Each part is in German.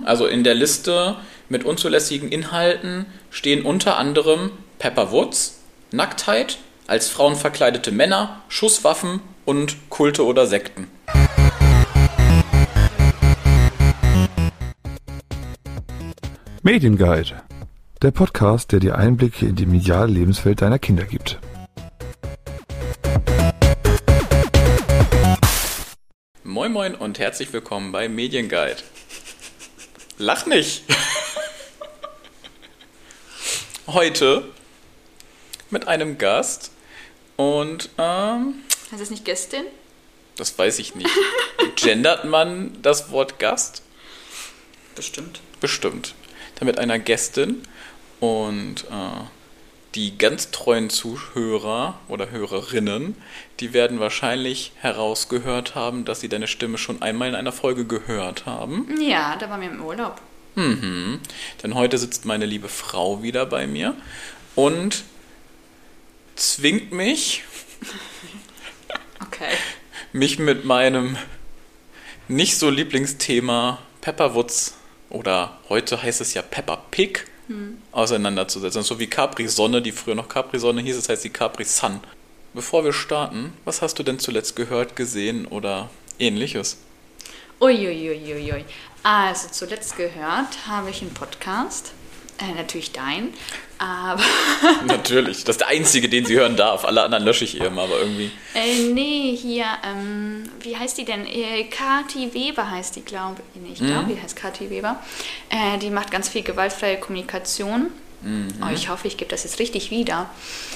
Also in der Liste mit unzulässigen Inhalten stehen unter anderem Pepper Woods, Nacktheit, als Frauen verkleidete Männer, Schusswaffen und Kulte oder Sekten. Medienguide, der Podcast, der dir Einblicke in die mediale Lebenswelt deiner Kinder gibt. Moin Moin und herzlich willkommen bei Medienguide. Lach nicht! Heute mit einem Gast und Heißt das nicht Gästin? das weiß ich nicht. Gendert man das Wort Gast? Bestimmt. Bestimmt. Dann mit einer Gästin und die ganz treuen Zuhörer oder Hörerinnen, die werden wahrscheinlich herausgehört haben, dass sie deine Stimme schon einmal in einer Folge gehört haben. Ja, da waren wir im Urlaub. Denn heute sitzt meine liebe Frau wieder bei mir und zwingt mich, Okay. mich mit meinem nicht so Lieblingsthema Pepper Woods oder heute heißt es ja Peppa Pig auseinanderzusetzen. So wie Capri Sonne, die früher noch Capri Sonne hieß, es heißt die Capri Sun. Bevor wir starten, was hast du denn zuletzt gehört, gesehen oder ähnliches? Uiuiuiui. Also zuletzt gehört habe ich einen Podcast. Natürlich dein. Aber Natürlich, das ist der einzige, den sie hören darf. Alle anderen lösche ich immer, aber irgendwie. nee, hier, wie heißt die denn? Kathi Weber heißt die, glaube ich. Ich glaube, die heißt Kathi Weber. Die macht ganz viel gewaltfreie Kommunikation. Oh, ich hoffe, ich gebe das jetzt richtig wieder.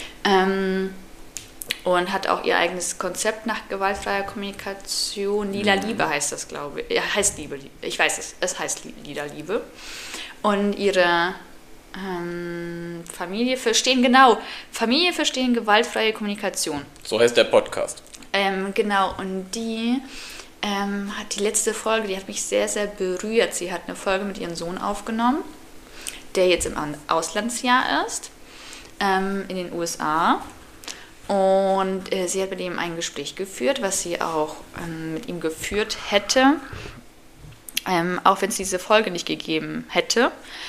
Und hat auch ihr eigenes Konzept nach gewaltfreier Kommunikation. Lila Liebe heißt das, glaube ich. Ja, heißt Liebe. Ich weiß es heißt Lila Liebe. Und ihre Familie verstehen gewaltfreie Kommunikation. So heißt der Podcast. Genau, und die hat die letzte Folge, die hat mich sehr, sehr berührt. Sie hat eine Folge mit ihrem Sohn aufgenommen, der jetzt im Auslandsjahr ist, in den USA. Und sie hat mit ihm ein Gespräch geführt, was sie auch mit ihm geführt hätte, auch wenn es diese Folge nicht gegeben hätte.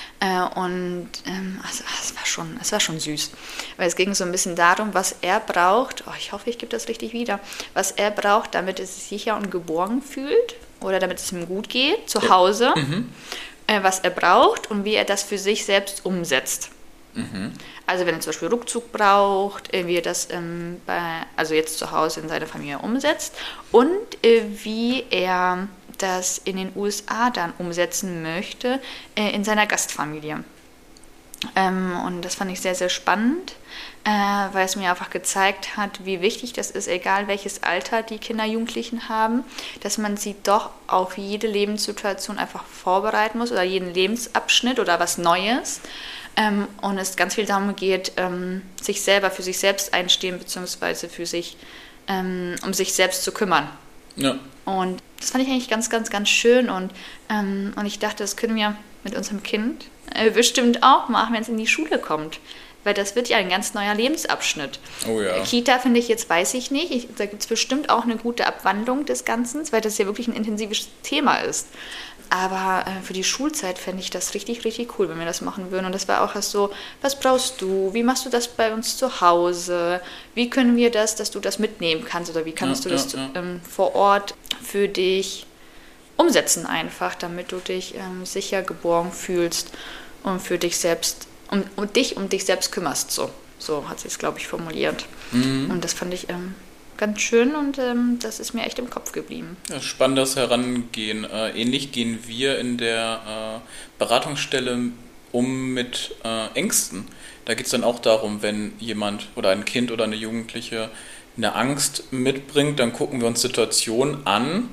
Es war schon süß, weil es ging so ein bisschen darum, was er braucht. Oh, ich hoffe, ich gebe das richtig wieder. Was er braucht, damit er sich sicher und geborgen fühlt oder damit es ihm gut geht zu Hause. Was er braucht und wie er das für sich selbst umsetzt. Also wenn er zum Beispiel Rückzug braucht, wie er das also jetzt zu Hause in seiner Familie umsetzt und wie er das in den USA dann umsetzen möchte in seiner Gastfamilie. Und das fand ich sehr, sehr spannend, weil es mir einfach gezeigt hat, wie wichtig das ist, egal welches Alter die Kinder, Jugendlichen haben, dass man sie doch auf jede Lebenssituation einfach vorbereiten muss oder jeden Lebensabschnitt oder was Neues. Und es ganz viel darum geht, sich selber für sich selbst einstehen, beziehungsweise für sich, um sich selbst zu kümmern. Ja. Und das fand ich eigentlich ganz, ganz, ganz schön. Und ich dachte, das können wir mit unserem Kind bestimmt auch machen, wenn es in die Schule kommt. Weil das wird ja ein ganz neuer Lebensabschnitt. Oh ja. Kita finde ich jetzt, weiß ich nicht. Da gibt es bestimmt auch eine gute Abwandlung des Ganzen, weil das ja wirklich ein intensives Thema ist. Aber für die Schulzeit fände ich das richtig, richtig cool, wenn wir das machen würden. Und das war auch so, was brauchst du? Wie machst du das bei uns zu Hause? Wie können wir das, dass du das mitnehmen kannst? Oder wie kannst du das vor Ort für dich umsetzen einfach, damit du dich sicher geborgen fühlst und für dich selbst, um dich selbst kümmerst. So hat sie es, glaube ich, formuliert. Und das fand ich ganz schön und das ist mir echt im Kopf geblieben. Ja, spannendes Herangehen. Ähnlich gehen wir in der Beratungsstelle um mit Ängsten. Da geht es dann auch darum, wenn jemand oder ein Kind oder eine Jugendliche eine Angst mitbringt, dann gucken wir uns Situationen an,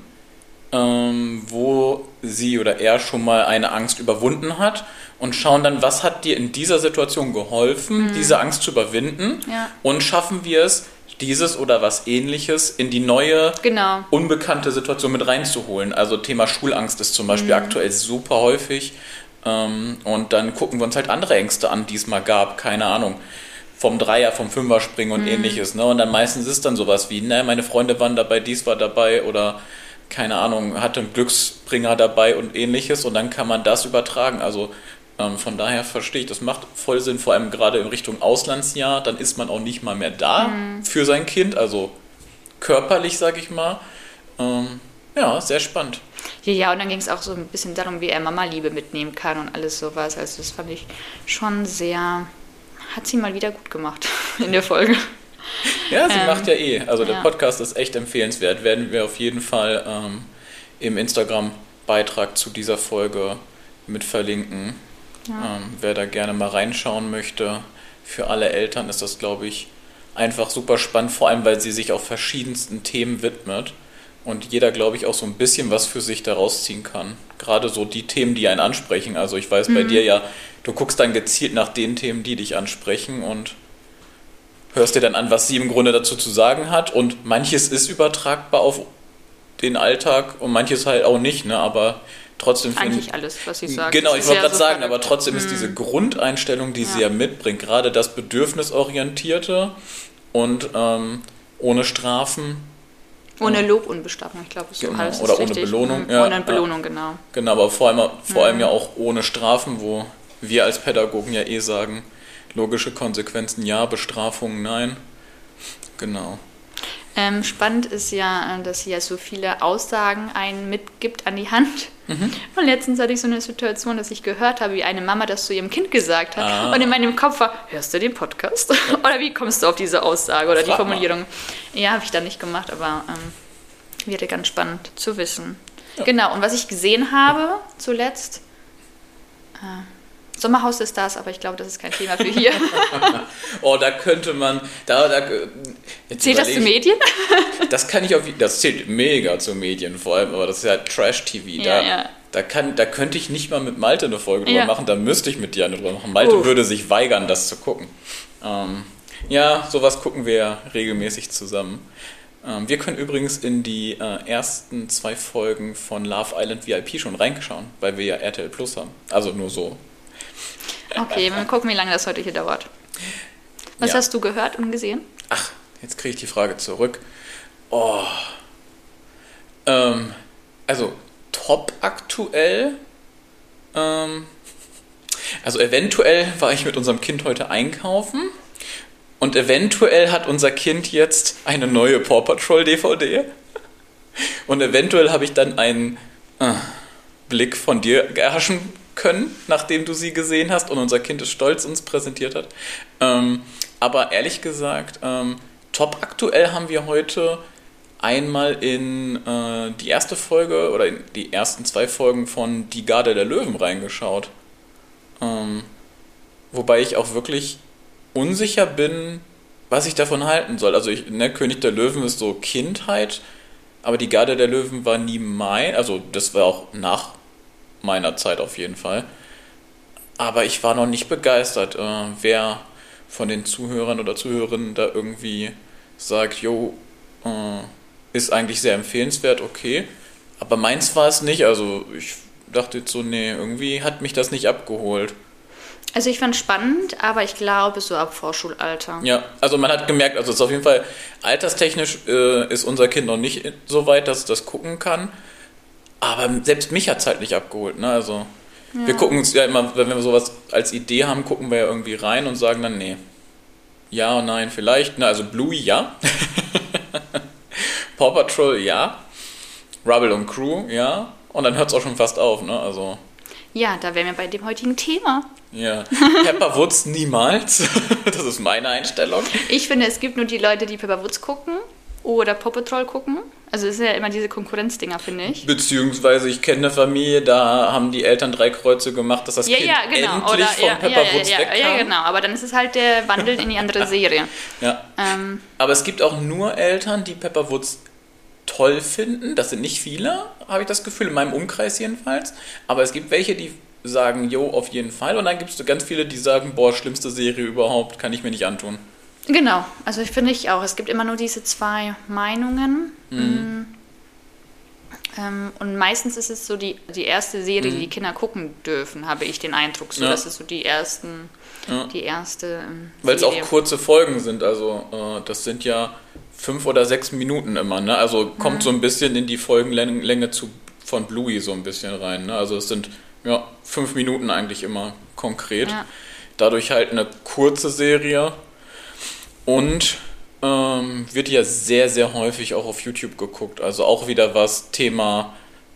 wo sie oder er schon mal eine Angst überwunden hat und schauen dann, was hat dir in dieser Situation geholfen, diese Angst zu überwinden und schaffen wir es, dieses oder was Ähnliches in die neue, unbekannte Situation mit reinzuholen. Also Thema Schulangst ist zum Beispiel aktuell super häufig. Und dann gucken wir uns halt andere Ängste an, die es mal gab. Keine Ahnung, vom Dreier, vom Fünfer springen und Ähnliches. Ne? Und dann meistens ist dann sowas wie, meine Freunde waren dabei, dies war dabei oder keine Ahnung, hatte einen Glücksbringer dabei und ähnliches und dann kann man das übertragen. Also von daher verstehe ich, das macht voll Sinn, vor allem gerade in Richtung Auslandsjahr, dann ist man auch nicht mal mehr da für sein Kind, also körperlich, sag ich mal. Ja, sehr spannend. Ja, und dann ging es auch so ein bisschen darum, wie er Mama-Liebe mitnehmen kann und alles sowas. Also das fand ich schon sehr, hat sie mal wieder gut gemacht in der Folge. Ja, sie macht ja also der Podcast ist echt empfehlenswert, werden wir auf jeden Fall im Instagram-Beitrag zu dieser Folge mit verlinken. Ja. Wer da gerne mal reinschauen möchte, für alle Eltern ist das, glaube ich, einfach super spannend, vor allem, weil sie sich auch verschiedensten Themen widmet und jeder, glaube ich, auch so ein bisschen was für sich daraus ziehen kann. Gerade so die Themen, die einen ansprechen. Also ich weiß bei dir ja, du guckst dann gezielt nach den Themen, die dich ansprechen und hörst dir dann an, was sie im Grunde dazu zu sagen hat und manches ist übertragbar auf den Alltag und manches halt auch nicht, ne? Aber trotzdem eigentlich alles, was sie sagt. Genau, ich wollte gerade sagen, aber trotzdem ist diese Grundeinstellung, die sie ja mitbringt, gerade das Bedürfnisorientierte und ohne Strafen. Ohne Lob und Bestrafung, ich glaube, so heißt es oder richtig. Ohne Belohnung. Ohne Belohnung, genau. Genau, aber vor allem ja auch ohne Strafen, wo wir als Pädagogen ja sagen, logische Konsequenzen ja, Bestrafungen nein. Genau. Spannend ist ja, dass sie ja so viele Aussagen einen mitgibt an die Hand. Und letztens hatte ich so eine Situation, dass ich gehört habe, wie eine Mama das zu ihrem Kind gesagt hat. Und in meinem Kopf war, hörst du den Podcast? Oder wie kommst du auf diese Aussage oder die Formulierung? Mal. Ja, habe ich dann nicht gemacht, aber wäre ganz spannend zu wissen. Ja. Genau, und was ich gesehen habe zuletzt, Sommerhaus der Stars, aber ich glaube, das ist kein Thema für hier. Oh, da könnte man... Zählt das zu Medien? Das zählt mega zu Medien vor allem, aber das ist ja Trash-TV. Da könnte ich nicht mal mit Malte eine Folge drüber machen, da müsste ich mit dir eine drüber machen. Malte würde sich weigern, das zu gucken. Sowas gucken wir ja regelmäßig zusammen. Wir können übrigens in die ersten 2 Folgen von Love Island VIP schon reinschauen, weil wir ja RTL Plus haben. Also nur so. Okay, wir gucken, wie lange das heute hier dauert. Was hast du gehört und gesehen? Ach, jetzt kriege ich die Frage zurück. Also top aktuell. Also eventuell war ich mit unserem Kind heute einkaufen und eventuell hat unser Kind jetzt eine neue Paw Patrol DVD und eventuell habe ich dann einen Blick von dir erhaschen können, nachdem du sie gesehen hast und unser Kind es stolz uns präsentiert hat. Aber ehrlich gesagt, top aktuell haben wir heute einmal in die erste Folge oder in die ersten 2 Folgen von Die Garde der Löwen reingeschaut. Wobei ich auch wirklich unsicher bin, was ich davon halten soll. Also König der Löwen ist so Kindheit, aber Die Garde der Löwen war nie also das war auch nach meiner Zeit auf jeden Fall. Aber ich war noch nicht begeistert. Wer von den Zuhörern oder Zuhörerinnen da irgendwie sagt, ist eigentlich sehr empfehlenswert, okay. Aber meins war es nicht. Also ich dachte jetzt so, irgendwie hat mich das nicht abgeholt. Also ich fand es spannend, aber ich glaube so ab Vorschulalter. Ja, also man hat gemerkt, also es ist auf jeden Fall alterstechnisch ist unser Kind noch nicht so weit, dass es das gucken kann. Aber selbst mich hat es halt nicht abgeholt. Ne? Also wir gucken uns ja immer, wenn wir sowas als Idee haben, gucken wir ja irgendwie rein und sagen dann, nee. Ja, nein, vielleicht. Ne? Also Bluey, ja. Paw Patrol, ja. Rubble und Crew, ja. Und dann hört es auch schon fast auf. Ne? Also, ja, da wären wir bei dem heutigen Thema. Ja, Pepper Woods niemals. Das ist meine Einstellung. Ich finde, es gibt nur die Leute, die Pepper Woods gucken oder Paw Patrol gucken. Also es ist ja immer diese Konkurrenzdinger, finde ich. Beziehungsweise ich kenne eine Familie, da haben die Eltern 3 Kreuze gemacht, dass das Kind endlich von Pepper Woods wegkam. Ja, genau. Aber dann ist es halt der Wandel in die andere Serie. Ja. Aber es gibt auch nur Eltern, die Pepper Woods toll finden. Das sind nicht viele, habe ich das Gefühl, in meinem Umkreis jedenfalls. Aber es gibt welche, die sagen, auf jeden Fall. Und dann gibt es ganz viele, die sagen, schlimmste Serie überhaupt, kann ich mir nicht antun. Genau, also finde ich auch. Es gibt immer nur diese 2 Meinungen. Und meistens ist es so die erste Serie, die Kinder gucken dürfen, habe ich den Eindruck. So, das ist so die erste Weil es auch kurze Folgen sind, also das sind ja 5 oder 6 Minuten immer, ne? Also kommt so ein bisschen in die Folgenlänge von Bluey so ein bisschen rein, ne? Also es sind 5 Minuten eigentlich immer konkret. Ja. Dadurch halt eine kurze Serie und wird ja sehr, sehr häufig auch auf YouTube geguckt. Also auch wieder was Thema,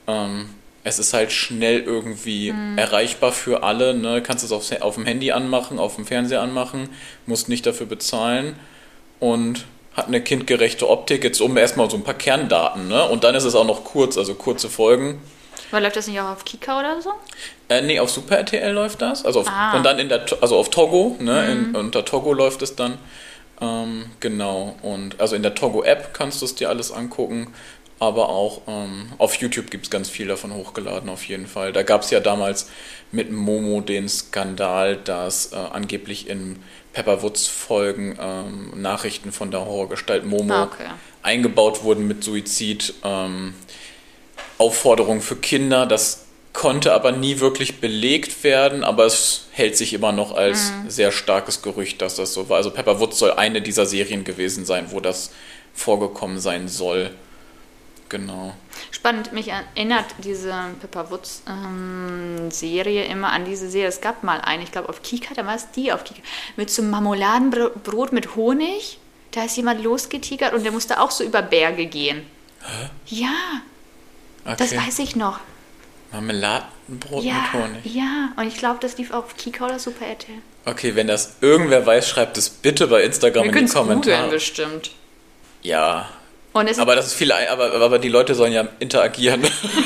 es ist halt schnell irgendwie erreichbar für alle. Ne? Kannst es auf dem Handy anmachen, auf dem Fernseher anmachen, musst nicht dafür bezahlen und hat eine kindgerechte Optik. Jetzt erstmal so ein paar Kerndaten. Ne? Und dann ist es auch noch kurz, also kurze Folgen. Aber läuft das nicht auch auf Kika oder so? Nee, auf Super RTL läuft das. Also und dann auf Togo, ne? Unter Togo läuft es dann. Genau, und also in der Togo-App kannst du es dir alles angucken, aber auch auf YouTube gibt es ganz viel davon hochgeladen, auf jeden Fall. Da gab es ja damals mit Momo den Skandal, dass angeblich in Pepper Woods Folgen Nachrichten von der Horrorgestalt Momo eingebaut wurden mit Suizid, Aufforderungen für Kinder, das konnte aber nie wirklich belegt werden, aber es hält sich immer noch als sehr starkes Gerücht, dass das so war. Also Pepper Woods soll eine dieser Serien gewesen sein, wo das vorgekommen sein soll. Genau. Spannend, mich erinnert diese Pepper Woods Serie immer an diese Serie. Es gab mal eine, ich glaube auf Kika, da war es die auf Kika, mit so einem Marmoladenbrot mit Honig. Da ist jemand losgetigert und der musste auch so über Berge gehen. Hä? Ja, okay. Das weiß ich noch. Marmeladenbrot mit Honig. Ja, und ich glaube, das lief auf Kika oder Super RTL. Okay, wenn das irgendwer weiß, schreibt es bitte bei Instagram in die Kommentare. Wir bestimmt. Ja. Aber das ist viel, aber die Leute sollen ja interagieren.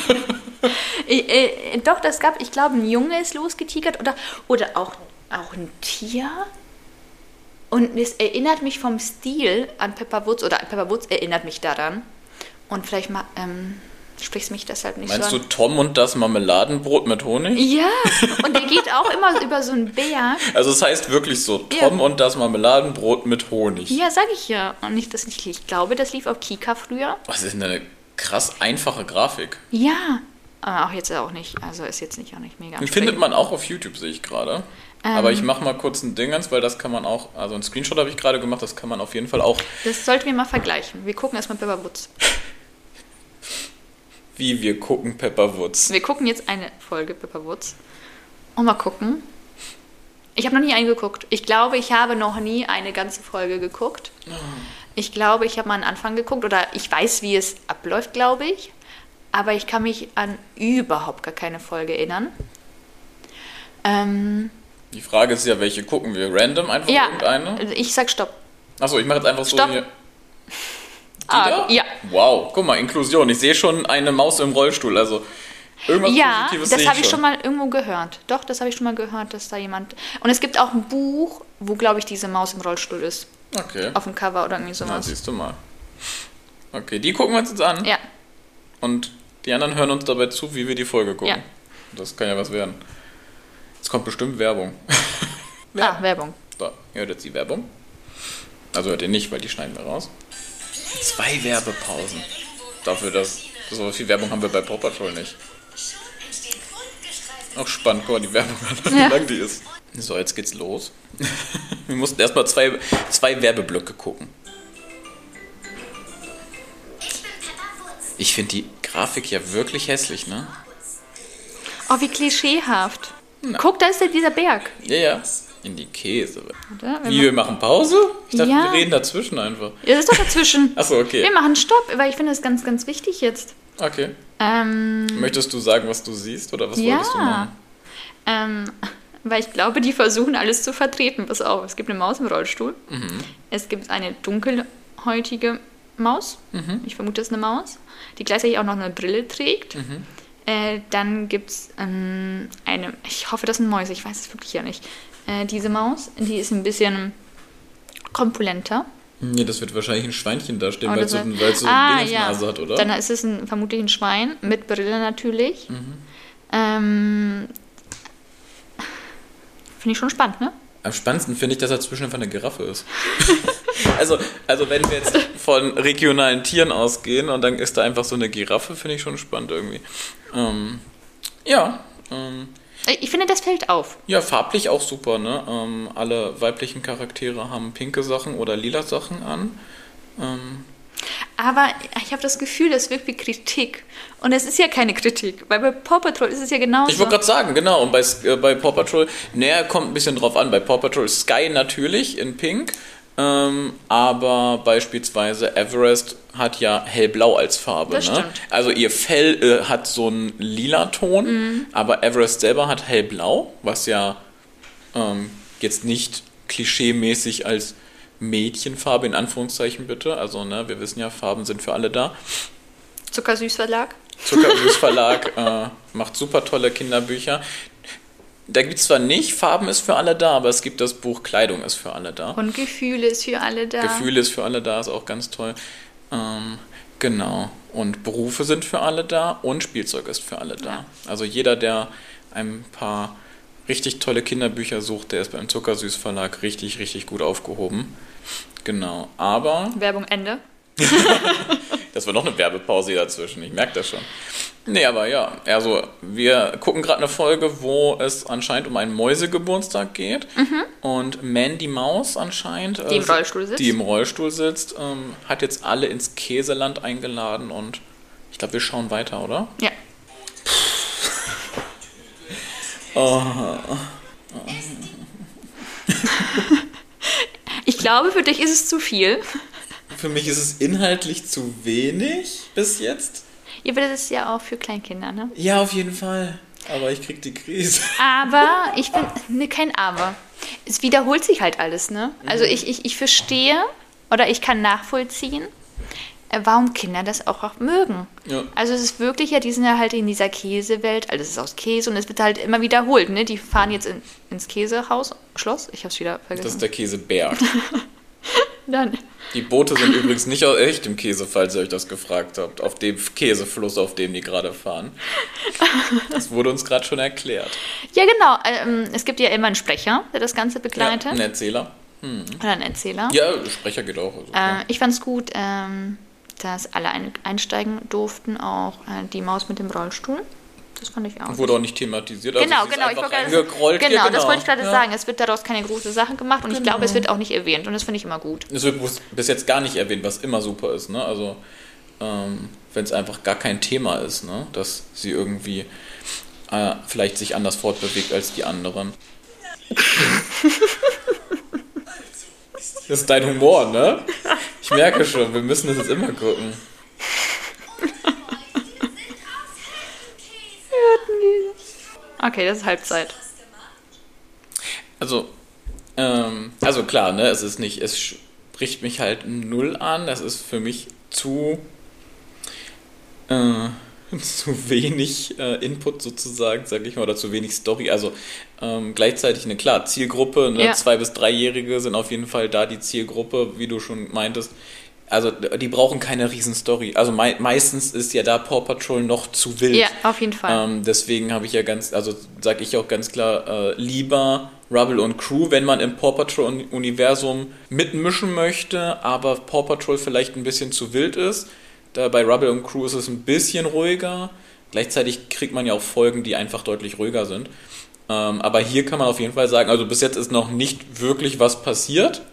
Doch, das gab, ich glaube, ein Junge ist losgetigert oder auch ein Tier. Und es erinnert mich vom Stil an Pepper Woods, oder Pepper Woods erinnert mich daran. Und vielleicht mal, sprichst mich deshalb nicht Meinst so du Tom und das Marmeladenbrot mit Honig? Ja, und der geht auch immer über so einen Berg. Also es heißt wirklich so, Tom und das Marmeladenbrot mit Honig. Ja, sag ich ja. Und ich glaube, das lief auf Kika früher. Das ist eine krass einfache Grafik. Ja, aber auch jetzt auch nicht. Also ist jetzt auch nicht mega. Findet man auch auf YouTube, sehe ich gerade. Aber ich mache mal kurz ein Dingens, weil das kann man auch, also ein Screenshot habe ich gerade gemacht, das kann man auf jeden Fall auch. Das sollten wir mal vergleichen. Wir gucken erstmal Pepper Woods. Wie wir gucken Pepper Woods. Wir gucken jetzt eine Folge Pepper Woods. Und mal gucken. Ich habe noch nie eine geguckt. Ich glaube, ich habe noch nie eine ganze Folge geguckt. Ich glaube, ich habe mal einen Anfang geguckt oder ich weiß, wie es abläuft, glaube ich. Aber ich kann mich an überhaupt gar keine Folge erinnern. Die Frage ist ja, welche gucken wir? Random einfach irgendeine? Ich sag Stopp. Achso, ich mache jetzt einfach Stopp. So hier. Ja. Wow, guck mal, Inklusion. Ich sehe schon eine Maus im Rollstuhl, also irgendwas Positives sehe ich. Ja, das habe ich schon mal irgendwo gehört. Doch, das habe ich schon mal gehört, dass da jemand... Und es gibt auch ein Buch, wo, glaube ich, diese Maus im Rollstuhl ist. Okay. Auf dem Cover oder irgendwie sowas. Na, siehst du mal. Okay, die gucken wir uns jetzt an. Ja. Und die anderen hören uns dabei zu, wie wir die Folge gucken. Ja. Das kann ja was werden. Jetzt kommt bestimmt Werbung. Werbung. So, ihr hört jetzt die Werbung. Also hört ihr nicht, weil die schneiden wir raus. 2 Werbepausen. Dafür, dass so viel Werbung haben wir bei Paw Patrol nicht. Auch spannend, guck mal, die Werbung an, wie lang die ist. So, jetzt geht's los. Wir mussten erstmal zwei Werbeblöcke gucken. Ich finde die Grafik ja wirklich hässlich, ne? Oh, wie klischeehaft. Na. Guck, da ist ja dieser Berg. Ja. In die Käse. Wir machen Pause? Ich dachte, wir reden dazwischen einfach. Ja, das ist doch dazwischen. Achso, okay. Wir machen Stopp, weil ich finde das ganz, ganz wichtig jetzt. Okay. Möchtest du sagen, was du siehst oder was wolltest du machen? Weil ich glaube, die versuchen alles zu vertreten. Pass auf, es gibt eine Maus im Rollstuhl. Mhm. Es gibt eine dunkelhäutige Maus. Mhm. Ich vermute, das ist eine Maus, die gleichzeitig auch noch eine Brille trägt. Mhm. Dann gibt es eine, ich hoffe, das sind Mäuse, ich weiß es wirklich ja nicht. Diese Maus, die ist ein bisschen korpulenter. Nee, das wird wahrscheinlich ein Schweinchen darstellen, weil es so eine Nase hat, oder? Dann ist es vermutlich ein Schwein, mit Brille natürlich. Mhm. Finde ich schon spannend, ne? Am spannendsten finde ich, dass dazwischen einfach eine Giraffe ist. also wenn wir jetzt von regionalen Tieren ausgehen und dann ist da einfach so eine Giraffe, finde ich schon spannend irgendwie. Ich finde, das fällt auf. Ja, farblich auch super, ne? Alle weiblichen Charaktere haben pinke Sachen oder lila Sachen an. Aber ich habe das Gefühl, das wirkt wie Kritik. Und es ist ja keine Kritik, weil bei Paw Patrol ist es ja genauso. Ich wollte gerade sagen, genau. Und bei Paw Patrol, kommt ein bisschen drauf an. Bei Paw Patrol ist Sky natürlich in pink, aber beispielsweise Everest hat ja hellblau als Farbe. Das stimmt. Also ihr Fell hat so einen lila Ton, aber Everest selber hat hellblau, was ja jetzt nicht klischeemäßig als Mädchenfarbe in Anführungszeichen bitte. Also, wir wissen ja, Farben sind für alle da. Zuckersüß Verlag. Zuckersüß Verlag macht super tolle Kinderbücher. Da gibt es zwar nicht, Farben ist für alle da, aber es gibt das Buch Kleidung ist für alle da. Und Gefühle ist für alle da. Gefühle ist für alle da, ist auch ganz toll. Genau. Und Berufe sind für alle da und Spielzeug ist für alle da. Ja. Also jeder, der ein paar richtig tolle Kinderbücher sucht, der ist beim Zuckersüß Verlag richtig, richtig gut aufgehoben. Genau, aber... Werbung Ende. Das war noch eine Werbepause dazwischen, ich merke das schon. Nee, aber ja, also wir gucken gerade eine Folge, wo es anscheinend um einen Mäusegeburtstag geht. Und Mandy Maus anscheinend, die im Rollstuhl sitzt, hat jetzt alle ins Käseland eingeladen und ich glaube, wir schauen weiter, oder? Ja. Ich glaube, für dich ist es zu viel. Für mich ist es inhaltlich zu wenig bis jetzt. Ja, aber das ist ja auch für Kleinkinder, ne? Ja, auf jeden Fall. Aber ich krieg die Krise. Aber ich bin... Ne, kein Aber. Es wiederholt sich halt alles, ne? Also ich verstehe oder ich kann nachvollziehen, warum Kinder das auch mögen. Ja. Also es ist wirklich die sind ja halt in dieser Käsewelt, also es ist aus Käse und es wird halt immer wiederholt, ne? Die fahren jetzt ins Schloss, ich hab's wieder vergessen. Das ist der Käseberg. Dann. Die Boote sind übrigens nicht aus echtem Käse, falls ihr euch das gefragt habt, auf dem Käsefluss, auf dem die gerade fahren. Das wurde uns gerade schon erklärt. Ja, genau. Es gibt ja immer einen Sprecher, der das Ganze begleitet. Ja, einen Erzähler. Oder einen Erzähler. Ja, Sprecher geht auch. Also, ich fand's gut, dass alle einsteigen durften, auch die Maus mit dem Rollstuhl. Das fand ich auch. Wurde auch nicht thematisiert. Genau, also genau. Ich das wollte ich gerade sagen. Es wird daraus keine große Sache gemacht und ich glaube, es wird auch nicht erwähnt und das finde ich immer gut. Es wird bis jetzt gar nicht erwähnt, was immer super ist. Ne? Also wenn es einfach gar kein Thema ist, ne? Dass sie irgendwie vielleicht sich anders fortbewegt als die anderen. Das ist dein Humor, ne? Ich merke schon, wir müssen das jetzt immer gucken. Okay, das ist Halbzeit. Also klar, ne, es spricht mich halt null an, das ist für mich zu wenig Input sozusagen, sag ich mal, oder zu wenig Story. Also gleichzeitig klar, Zielgruppe, ne, 2- bis 3-Jährige sind auf jeden Fall da die Zielgruppe, wie du schon meintest. Also die brauchen keine Riesenstory. Also meistens ist ja da Paw Patrol noch zu wild. Ja, auf jeden Fall. Deswegen habe ich sage ich auch ganz klar, lieber Rubble und Crew, wenn man im Paw Patrol Universum mitmischen möchte, aber Paw Patrol vielleicht ein bisschen zu wild ist. Da bei Rubble und Crew ist es ein bisschen ruhiger. Gleichzeitig kriegt man ja auch Folgen, die einfach deutlich ruhiger sind. Aber hier kann man auf jeden Fall sagen, also bis jetzt ist noch nicht wirklich was passiert.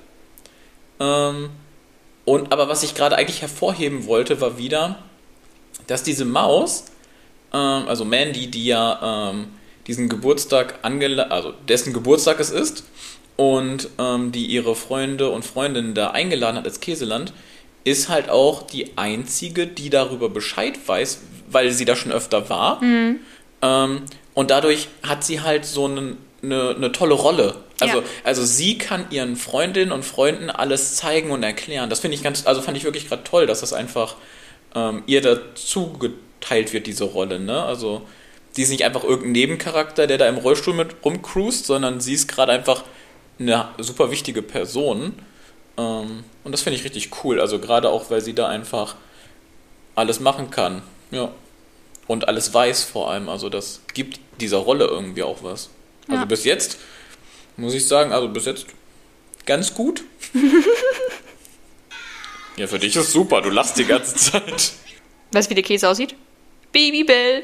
Aber was ich gerade eigentlich hervorheben wollte, war wieder, dass diese Maus, also Mandy, die ja diesen Geburtstag dessen Geburtstag es ist und die ihre Freunde und Freundinnen da eingeladen hat als Käseland, ist halt auch die einzige, die darüber Bescheid weiß, weil sie da schon öfter war. Und dadurch hat sie halt so eine tolle Rolle. Also sie kann ihren Freundinnen und Freunden alles zeigen und erklären. Das fand ich wirklich gerade toll, dass das einfach ihr dazu geteilt wird, diese Rolle. Ne? Also die ist nicht einfach irgendein Nebencharakter, der da im Rollstuhl mit rumcruist, sondern sie ist gerade einfach eine super wichtige Person. Und das finde ich richtig cool. Also gerade auch, weil sie da einfach alles machen kann. Ja. Und alles weiß vor allem. Also das gibt dieser Rolle irgendwie auch was. Also bis jetzt muss ich sagen, also bis jetzt ganz gut. Ja, für dich ist super, du lachst die ganze Zeit. Weißt du, wie der Käse aussieht? Babybell.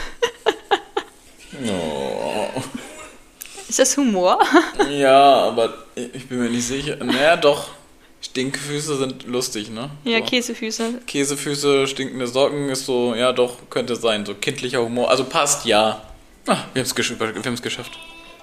Oh. Ist das Humor? Ja, aber ich bin mir nicht sicher. Naja, doch. Stinkfüße sind lustig, ne? Ja, so. Käsefüße. Käsefüße, stinkende Socken ist so, ja doch, könnte sein. So kindlicher Humor. Also passt, ja. Ah, wir haben es geschafft.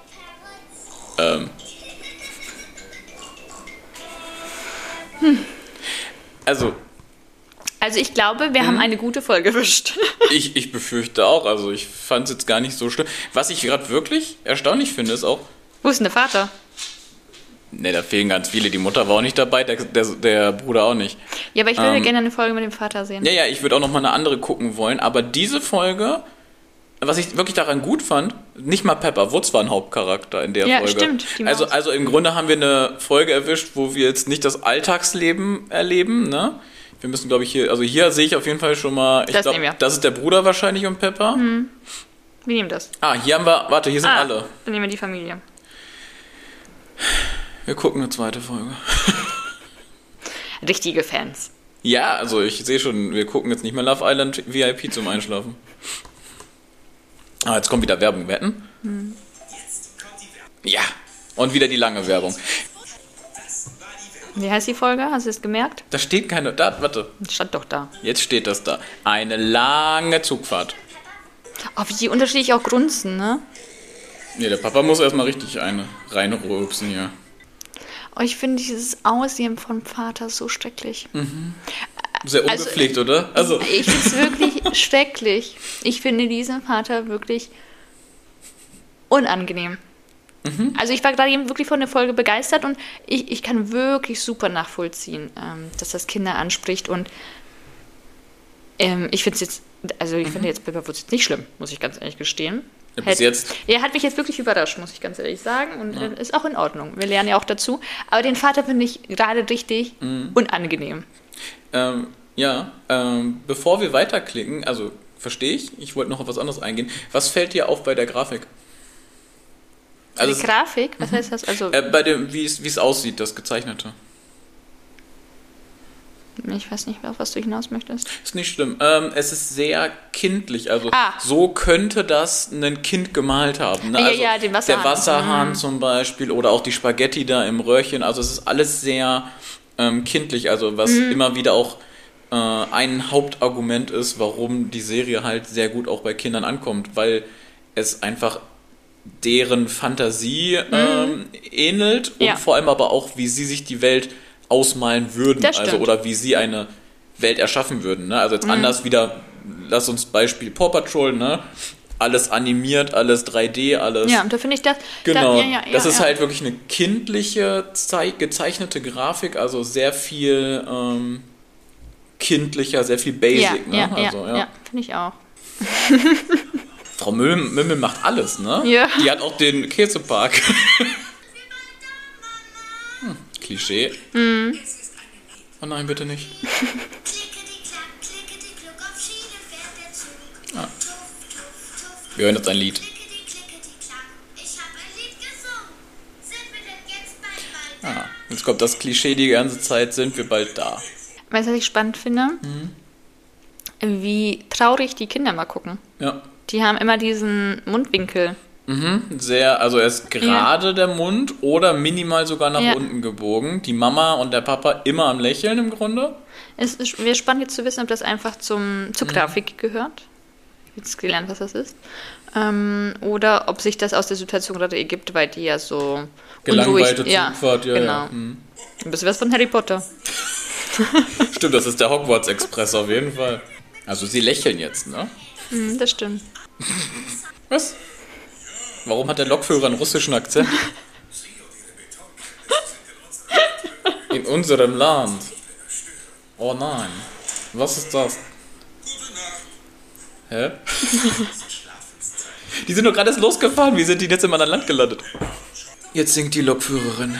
Also ich glaube, wir haben eine gute Folge erwischt. ich befürchte auch. Also ich fand es jetzt gar nicht so schlimm. Was ich gerade wirklich erstaunlich finde, ist auch... Wo ist denn der Vater? Ne, da fehlen ganz viele. Die Mutter war auch nicht dabei, der Bruder auch nicht. Ja, aber ich würde gerne eine Folge mit dem Vater sehen. Ja, ich würde auch noch mal eine andere gucken wollen. Aber diese Folge, was ich wirklich daran gut fand, nicht mal Pepper Woods war ein Hauptcharakter in der Folge. Ja, stimmt. Also im Grunde haben wir eine Folge erwischt, wo wir jetzt nicht das Alltagsleben erleben, ne? Wir müssen, glaube ich, hier sehe ich auf jeden Fall schon mal, ich glaube, das ist der Bruder wahrscheinlich und Pepper. Wir nehmen das. Hier haben wir, warte, hier sind alle. Dann nehmen wir die Familie. Wir gucken eine zweite Folge. Richtige Fans. Ja, also ich sehe schon, wir gucken jetzt nicht mehr Love Island VIP zum Einschlafen. Jetzt kommt wieder Werbung, wetten? Ja, und wieder die lange Werbung. Wie heißt die Folge? Hast du es gemerkt? Da steht keine, warte. Das stand doch da. Jetzt steht das da. Eine lange Zugfahrt. Oh, wie die unterschiedlich auch grunzen, ne? Nee, der Papa muss erstmal richtig eine reinrülpsen hier. Oh, ich finde dieses Aussehen vom Vater so schrecklich. Sehr ungepflegt, oder? Also. Ich finde es wirklich schrecklich. Ich finde diesen Vater wirklich unangenehm. Also ich war gerade eben wirklich von der Folge begeistert und ich kann wirklich super nachvollziehen, dass das Kinder anspricht und ich finde es jetzt, finde jetzt Pepper Woods jetzt nicht schlimm, muss ich ganz ehrlich gestehen. Ja, bis jetzt? Er hat mich jetzt wirklich überrascht, muss ich ganz ehrlich sagen und ist auch in Ordnung. Wir lernen ja auch dazu, aber den Vater finde ich gerade richtig unangenehm. Bevor wir weiterklicken, also verstehe ich wollte noch auf was anderes eingehen. Was fällt dir auf bei der Grafik? Also die Grafik? Was heißt das? Also bei dem, wie es aussieht, das Gezeichnete. Ich weiß nicht, auf was du hinaus möchtest. Ist nicht schlimm. Es ist sehr kindlich. Also so könnte das ein Kind gemalt haben. Ne? Also ja, den Wasserhahn. Der Wasserhahn zum Beispiel oder auch die Spaghetti da im Röhrchen. Also es ist alles sehr kindlich. Also was immer wieder auch ein Hauptargument ist, warum die Serie halt sehr gut auch bei Kindern ankommt. Weil es einfach deren Fantasie ähnelt und vor allem aber auch, wie sie sich die Welt ausmalen würden, also oder wie sie eine Welt erschaffen würden. Ne? Also jetzt anders wieder, lass uns Beispiel Paw Patrol, ne? Alles animiert, alles 3D, alles... Ja, und da finde ich das... Genau, das ist halt wirklich eine kindliche, gezeichnete Grafik, also sehr viel kindlicher, sehr viel basic. Ja, finde ich auch. Frau Mümmel macht alles, ne? Ja. Die hat auch den Käsepark. Klischee. Oh nein, bitte nicht. Wir hören jetzt ein Lied. Jetzt kommt das Klischee die ganze Zeit, sind wir bald da. Weißt du, was ich spannend finde? Wie traurig die Kinder mal gucken. Ja. Die haben immer diesen Mundwinkel. Sehr, also er ist gerade der Mund oder minimal sogar nach unten gebogen. Die Mama und der Papa immer am Lächeln im Grunde. Es wäre spannend jetzt zu wissen, ob das einfach zur Grafik gehört. Ich habe jetzt gelernt, was das ist. Oder ob sich das aus der Situation gerade ergibt, weil die ja so gelangweilte Zugfahrt, genau. Ein bisschen was von Harry Potter. Stimmt, das ist der Hogwarts Express auf jeden Fall. Also sie lächeln jetzt, ne? Das stimmt. Was? Warum hat der Lokführer einen russischen Akzent? In unserem Land. Oh nein. Was ist das? Hä? Die sind doch gerade erst losgefahren. Wie sind die jetzt in meinem Land gelandet? Jetzt singt die Lokführerin.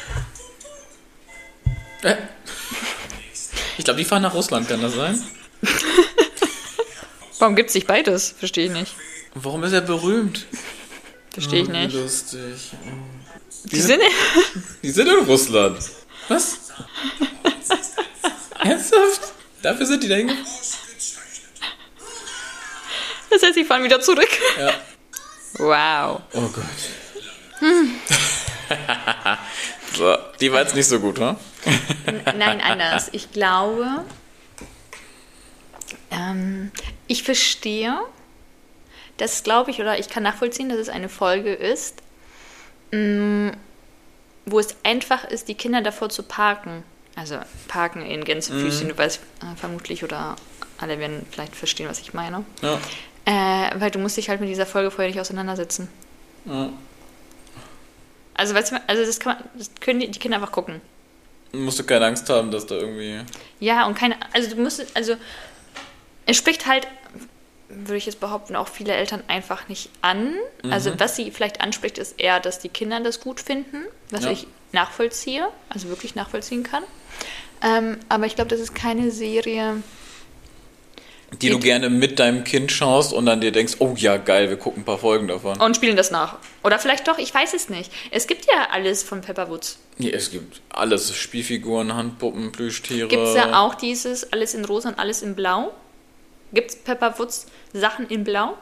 Ich glaube, die fahren nach Russland, kann das sein? Warum gibt es nicht beides? Verstehe ich nicht. Warum ist er berühmt? Verstehe ich nicht. Lustig. Die sind in Russland. Was? Ernsthaft? Dafür sind die da hingegangen? Das heißt, sie fahren wieder zurück. Ja. Wow. Oh Gott. So, die war jetzt nicht so gut, wa? Nein, anders. Ich glaube, ich verstehe, das glaube ich, oder ich kann nachvollziehen, dass es eine Folge ist, wo es einfach ist, die Kinder davor zu parken. Also parken in Gänsefüßchen, du weißt vermutlich, oder alle werden vielleicht verstehen, was ich meine. Ja. Weil du musst dich halt mit dieser Folge vorher nicht auseinandersetzen. Ja. Also, weißt du, das können die Kinder einfach gucken. Musst du keine Angst haben, dass da irgendwie... Ja, und es spricht halt, würde ich jetzt behaupten, auch viele Eltern einfach nicht an. Also was sie vielleicht anspricht, ist eher, dass die Kinder das gut finden, was ich nachvollziehe, also wirklich nachvollziehen kann. Aber ich glaube, das ist keine Serie... Die du gerne mit deinem Kind schaust und dann dir denkst, oh ja, geil, wir gucken ein paar Folgen davon. Und spielen das nach. Oder vielleicht doch, ich weiß es nicht. Es gibt ja alles von Pepper Woods. Ja, es gibt alles. Spielfiguren, Handpuppen, Plüschtiere. Gibt es ja auch dieses alles in rosa und alles in blau? Gibt es Pepper Woods Sachen in blau?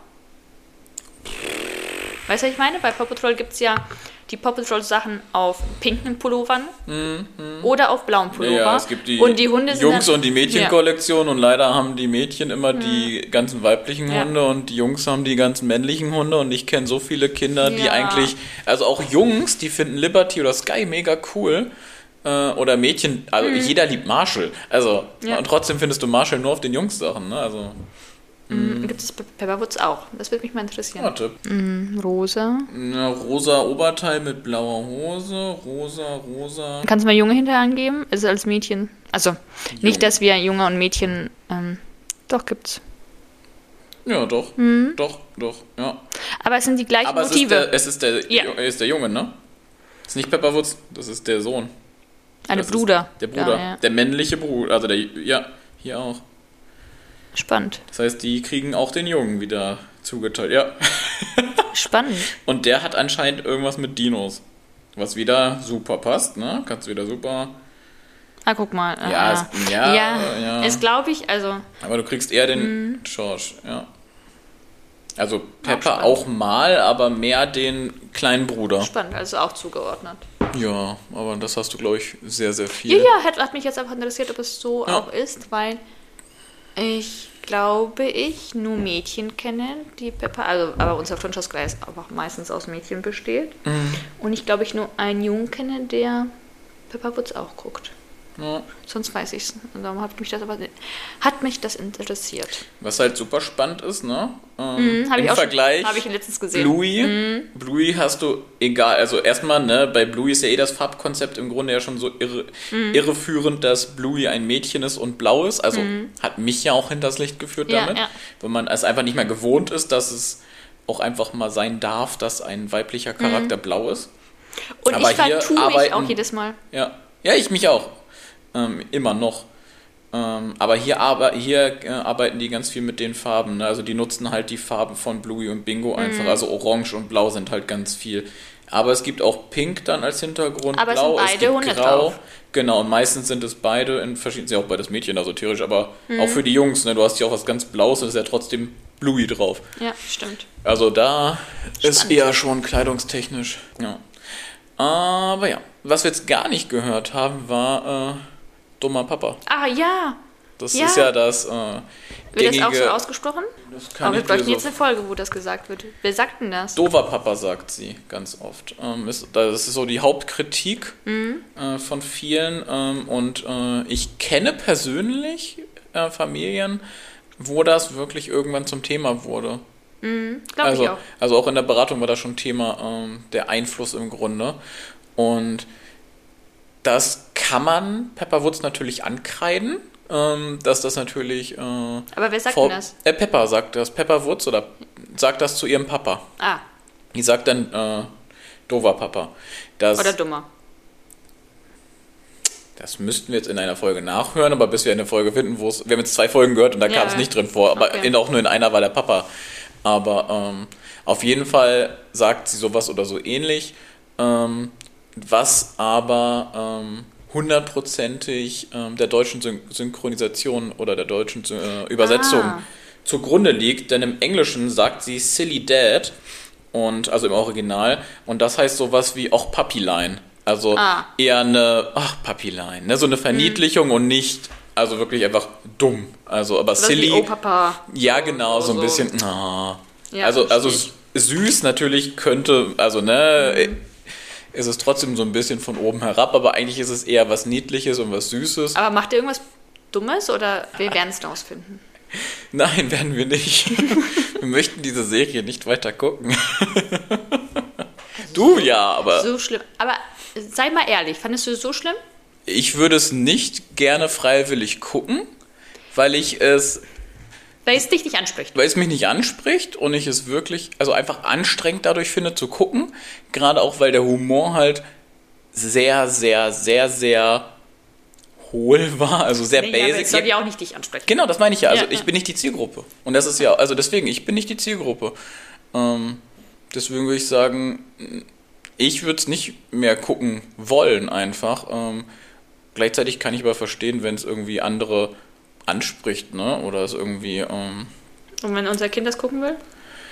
Weißt du, was ich meine? Bei Paw Patrol gibt es ja die Paw Patrol Sachen auf pinken Pullovern oder auf blauen Pullover. Ja, es gibt die, und die Hunde Jungs- sind und die Mädchenkollektion und leider haben die Mädchen immer die ganzen weiblichen Hunde und die Jungs haben die ganzen männlichen Hunde und ich kenne so viele Kinder, die eigentlich, also auch Jungs, die finden Liberty oder Sky mega cool. Oder Mädchen, also jeder liebt Marshall. Also, und trotzdem findest du Marshall nur auf den Jungs-Sachen, ne? Also... Gibt es Pepper Woods auch? Das würde mich mal interessieren. Warte. Rosa. Ja, rosa Oberteil mit blauer Hose. Rosa. Kannst du mal Junge hinterher angeben? Also als Mädchen. Also nicht, dass wir Junge und Mädchen... doch, gibt's. Ja, doch. Doch, ja. Aber es sind die gleichen Aber Motive. Es ist der Junge, ne? Das ist nicht Pepper Woods, das ist der Sohn. Der Bruder. Der Bruder. Ja. Der männliche Bruder. Also hier auch. Spannend. Das heißt, die kriegen auch den Jungen wieder zugeteilt. Ja. Spannend. Und der hat anscheinend irgendwas mit Dinos. Was wieder super passt, ne? Kannst du wieder super... Guck mal. Ja. Ist, glaube ich, also... Aber du kriegst eher den George, ja. Also Pepper auch mal, aber mehr den kleinen Bruder. Spannend, also auch zugeordnet. Ja, aber das hast du, glaube ich, sehr, sehr viel. Ja, hat mich jetzt einfach interessiert, ob es so auch ist, weil ich glaube, ich nur Mädchen kenne, die Pepper, also aber unser Freundschaftskreis auch meistens aus Mädchen besteht. Und ich glaube, ich nur einen Jungen kenne, der Pepper Woods auch guckt. Ja. Sonst weiß ich es. Und darum hat mich das interessiert. Was halt super spannend ist, ne? Im Vergleich habe ich letztens gesehen. Bluey hast du, egal, also erstmal, ne, bei Bluey ist ja das Farbkonzept im Grunde ja schon so irreführend, dass Bluey ein Mädchen ist und blau ist. Also hat mich ja auch hinters Licht geführt damit. Ja. Wenn man es einfach nicht mehr gewohnt ist, dass es auch einfach mal sein darf, dass ein weiblicher Charakter blau ist. Und aber ich vertue mich auch jedes Mal. Ja, ich mich auch. Immer noch. Aber hier arbeiten die ganz viel mit den Farben. Ne? Also die nutzen halt die Farben von Bluey und Bingo einfach. Also Orange und Blau sind halt ganz viel. Aber es gibt auch Pink dann als Hintergrund. Aber Blau, es sind beide Hunde Grau. Drauf. Genau, und meistens sind es beide in verschiedenen, ja auch beides Mädchen, also theoretisch, aber auch für die Jungs. Ne? Du hast ja auch was ganz Blaues, da ist ja trotzdem Bluey drauf. Ja, stimmt. Also da ist eher schon kleidungstechnisch. Ja. Aber ja, was wir jetzt gar nicht gehört haben, war... Dummer Papa. Ah, ja. Das ist ja das Wird das auch so ausgesprochen? Das kann aber wir bräuchten jetzt eine Folge, wo das gesagt wird. Wer sagt denn das? Dover Papa sagt sie ganz oft. Das ist so die Hauptkritik von vielen. Und ich kenne persönlich Familien, wo das wirklich irgendwann zum Thema wurde. Glaube ich auch. Also auch in der Beratung war das schon Thema, der Einfluss im Grunde. Und das kann man Pepper Woods natürlich ankreiden, dass das natürlich... Aber wer sagt denn das? Pepper sagt das. Pepper Woods oder sagt das zu ihrem Papa. Ah. Die sagt dann Dover Papa. Oder Dummer. Das müssten wir jetzt in einer Folge nachhören, aber bis wir eine Folge finden, wir haben jetzt 2 Folgen gehört und da kam es nicht drin vor, aber auch nur in einer war der Papa Aber auf jeden Fall sagt sie sowas oder so ähnlich, was aber hundertprozentig der deutschen Synchronisation oder der deutschen Übersetzung zugrunde liegt. Denn im Englischen sagt sie Silly Dad, und also im Original, und das heißt sowas wie auch Puppyline. Also eher eine, Puppyline, ne? So eine Verniedlichung und nicht, also wirklich einfach dumm. Also, aber das silly. Wie, oh Papa. Ja, genau, so ein bisschen. Ja, also süß natürlich könnte, also ist es trotzdem so ein bisschen von oben herab, aber eigentlich ist es eher was Niedliches und was Süßes. Aber macht ihr irgendwas Dummes oder wir werden es rausfinden? Nein, werden wir nicht. Wir möchten diese Serie nicht weiter gucken. Du ja, aber... So schlimm. Aber sei mal ehrlich, fandest du es so schlimm? Ich würde es nicht gerne freiwillig gucken, weil es dich nicht anspricht. Weil es mich nicht anspricht und ich es wirklich, also einfach anstrengend dadurch finde zu gucken. Gerade auch, weil der Humor halt sehr, sehr, sehr, sehr hohl war, also sehr basic. Aber es soll ja auch nicht dich ansprechen. Genau, das meine ich ja. Also ich bin nicht die Zielgruppe. Und das ist ja, also deswegen, ich bin nicht die Zielgruppe. Deswegen würde ich sagen, ich würde es nicht mehr gucken wollen einfach. Gleichzeitig kann ich aber verstehen, wenn es irgendwie andere anspricht, ne? Oder es irgendwie... Und wenn unser Kind das gucken will?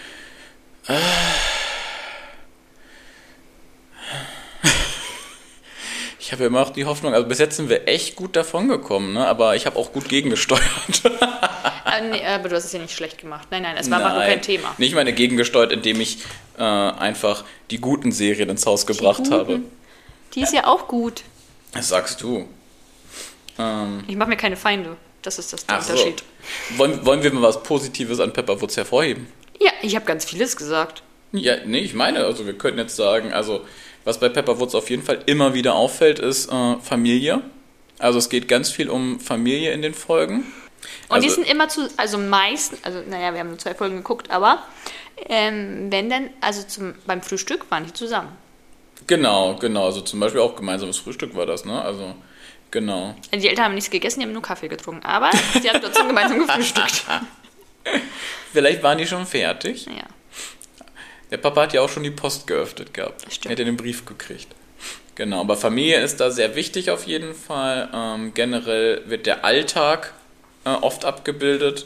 Ich habe ja immer auch die Hoffnung, also bis jetzt sind wir echt gut davon gekommen, ne? Aber ich habe auch gut gegengesteuert. Aber du hast es ja nicht schlecht gemacht. Nein, es war mal kein Thema. Nicht meine gegengesteuert, indem ich einfach die guten Serien ins Haus gebracht habe. Die ist ja auch gut. Das sagst du. Ich mache mir keine Feinde. Das ist der Unterschied. So. Wollen wir mal was Positives an Pepperwoods hervorheben? Ja, ich habe ganz vieles gesagt. Ja, nee, ich meine, also wir könnten jetzt sagen, also was bei Pepperwoods auf jeden Fall immer wieder auffällt, ist Familie. Also es geht ganz viel um Familie in den Folgen. Und die sind immer wir haben nur 2 Folgen geguckt, aber wenn dann, beim Frühstück waren die zusammen. Genau, also zum Beispiel auch gemeinsames Frühstück war das, ne? Also, genau. Die Eltern haben nichts gegessen, die haben nur Kaffee getrunken, aber sie haben trotzdem gemeinsam gefrühstückt. Vielleicht waren die schon fertig. Ja. Der Papa hat ja auch schon die Post geöffnet gehabt. Stimmt. Er hat ja den Brief gekriegt. Genau, aber Familie ist da sehr wichtig auf jeden Fall. Generell wird der Alltag oft abgebildet.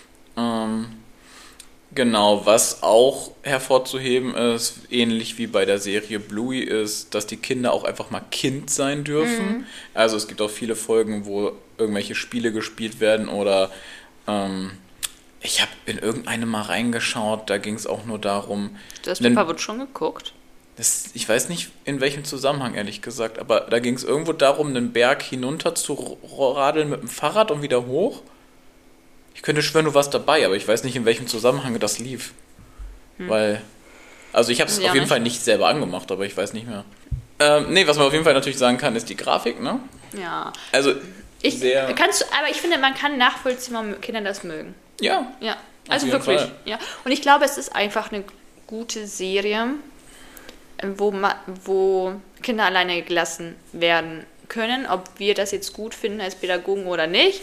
Genau, was auch hervorzuheben ist, ähnlich wie bei der Serie Bluey, ist, dass die Kinder auch einfach mal Kind sein dürfen. Mhm. Also es gibt auch viele Folgen, wo irgendwelche Spiele gespielt werden oder ich habe in irgendeine mal reingeschaut, da ging es auch nur darum... Du hast Pepperwood schon geguckt? Ich weiß nicht, in welchem Zusammenhang, ehrlich gesagt, aber da ging es irgendwo darum, einen Berg hinunter zu radeln mit dem Fahrrad und wieder hoch. Ich könnte schwören, du warst dabei, aber ich weiß nicht, in welchem Zusammenhang das lief. Weil, also ich habe es auf jeden Fall nicht selber angemacht, aber ich weiß nicht mehr. Was man auf jeden Fall natürlich sagen kann, ist die Grafik, ne? Ja. Also, aber ich finde, man kann nachvollziehen, warum Kinder das mögen. Ja. Ja, also wirklich. Ja. Und ich glaube, es ist einfach eine gute Serie, wo Kinder alleine gelassen werden können. Ob wir das jetzt gut finden als Pädagogen oder nicht,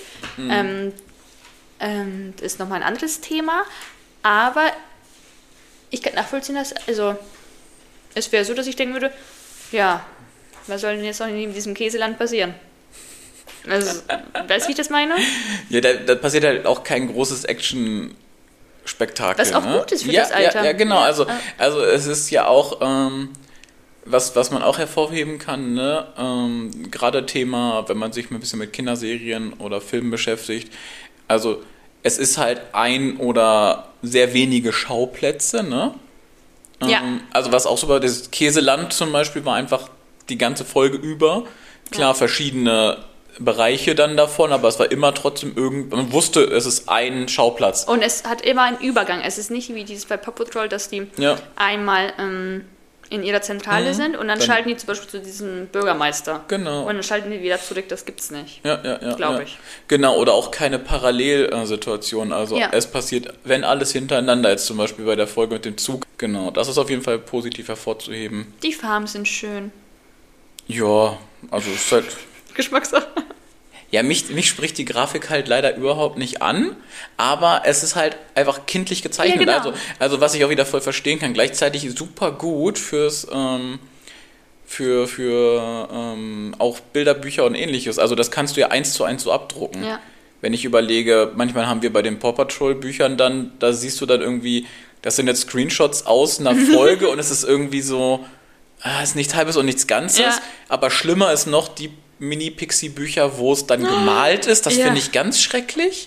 ist nochmal ein anderes Thema. Aber ich kann nachvollziehen, dass, es wäre so, dass ich denken würde, ja, was soll denn jetzt noch in diesem Käseland passieren? Also, weißt du, wie ich das meine? Ja, da passiert halt auch kein großes Action-Spektakel. Was auch gut ist für das Alter. Ja, genau. Also es ist ja auch, was man auch hervorheben kann, ne? Gerade Thema, wenn man sich mal ein bisschen mit Kinderserien oder Filmen beschäftigt. Also es ist halt ein oder sehr wenige Schauplätze, ne? Ja. Also was auch so bei das Käseland zum Beispiel war einfach die ganze Folge über. Klar, verschiedene Bereiche dann davon, aber es war immer trotzdem man wusste, es ist ein Schauplatz. Und es hat immer einen Übergang. Es ist nicht wie dieses bei Paw Patrol, dass die einmal in ihrer Zentrale sind und dann schalten die zum Beispiel zu diesem Bürgermeister. Genau. Und dann schalten die wieder zurück, das gibt's nicht. Ja. Glaube ich. Genau, oder auch keine Parallelsituation. Also es passiert, wenn alles hintereinander ist, zum Beispiel bei der Folge mit dem Zug. Genau, das ist auf jeden Fall positiv hervorzuheben. Die Farben sind schön. Ja, also es ist halt... Geschmackssache. Ja, mich spricht die Grafik halt leider überhaupt nicht an, aber es ist halt einfach kindlich gezeichnet. Ja, genau. Also was ich auch wieder voll verstehen kann, gleichzeitig super gut fürs für auch Bilderbücher und ähnliches. Also das kannst du ja 1:1 so abdrucken. Ja. Wenn ich überlege, manchmal haben wir bei den Paw Patrol Büchern dann, da siehst du dann irgendwie, das sind jetzt Screenshots aus einer Folge und es ist irgendwie so, es ist nichts Halbes und nichts Ganzes, Ja. aber schlimmer ist noch die Mini-Pixie-Bücher, wo es dann gemalt ist. Das Ja. finde ich ganz schrecklich.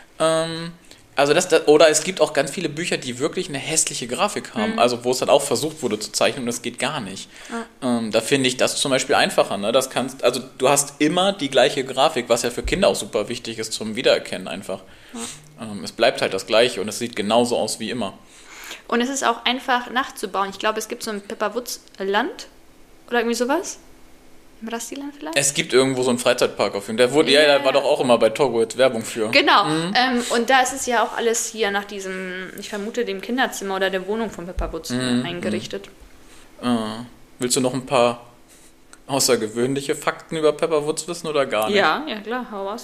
Also oder es gibt auch ganz viele Bücher, die wirklich eine hässliche Grafik haben, also wo es dann auch versucht wurde zu zeichnen und das geht gar nicht. Da finde ich das zum Beispiel einfacher. Ne? Also du hast immer die gleiche Grafik, was ja für Kinder auch super wichtig ist zum Wiedererkennen einfach. Es bleibt halt das Gleiche und es sieht genauso aus wie immer. Und es ist auch einfach nachzubauen. Ich glaube, es gibt so ein Pepperwoods-Land oder irgendwie sowas. Im Rastiland vielleicht? Es gibt irgendwo so einen Freizeitpark auf jeden Fall. Da war doch auch immer bei Togo jetzt Werbung für. Genau. Und da ist es ja auch alles hier nach diesem, ich vermute, dem Kinderzimmer oder der Wohnung von Pepperwoods eingerichtet. Willst du noch ein paar außergewöhnliche Fakten über Pepperwoods wissen oder gar nicht? Ja, klar, hau raus.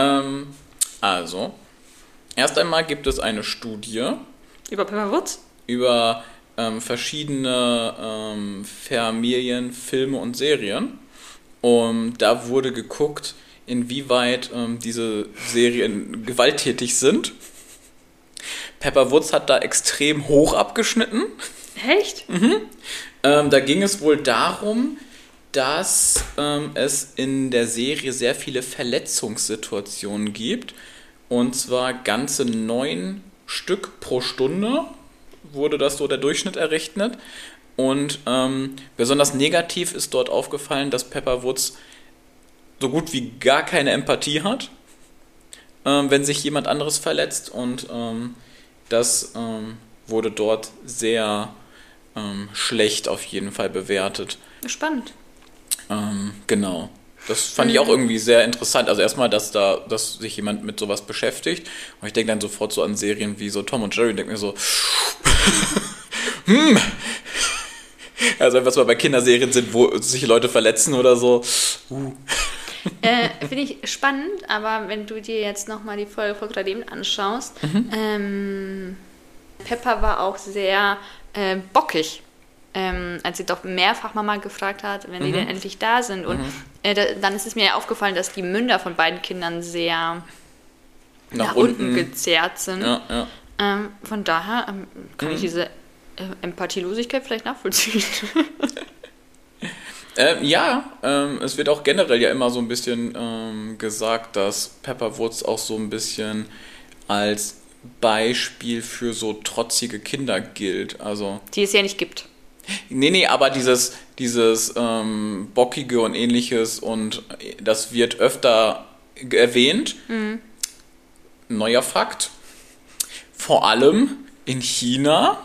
Also, erst einmal gibt es eine Studie Über Pepperwoods? über verschiedene Familien, Filme und Serien. Und da wurde geguckt, inwieweit diese Serien gewalttätig sind. Pepperwoods hat da extrem hoch abgeschnitten. Echt? Da ging es wohl darum, dass es in der Serie sehr viele Verletzungssituationen gibt. Und zwar ganze 9 Stück pro Stunde wurde das so der Durchschnitt errechnet. Und besonders negativ ist dort aufgefallen, dass Pepperwoods so gut wie gar keine Empathie hat, wenn sich jemand anderes verletzt. Und das wurde dort sehr schlecht auf jeden Fall bewertet. Spannend. Genau. Das fand ich auch irgendwie sehr interessant. Also erstmal, dass sich jemand mit sowas beschäftigt. Und ich denke dann sofort so an Serien wie so Tom und Jerry und denke mir so, also was mal bei Kinderserien sind, wo sich Leute verletzen oder so. Finde ich spannend, aber wenn du dir jetzt nochmal die Folge vor 3D anschaust, Pepper war auch sehr bockig. Als sie doch mehrfach Mama gefragt hat, wenn die denn endlich da sind. Und dann ist es mir aufgefallen, dass die Münder von beiden Kindern sehr nach unten gezerrt sind. Ja. Von daher kann ich diese Empathielosigkeit vielleicht nachvollziehen. Es wird auch generell ja immer so ein bisschen gesagt, dass Pepperwoods auch so ein bisschen als Beispiel für so trotzige Kinder gilt. Also Die es ja nicht gibt. Nee, aber dieses Bockige und ähnliches und das wird öfter erwähnt. Neuer Fakt. Vor allem in China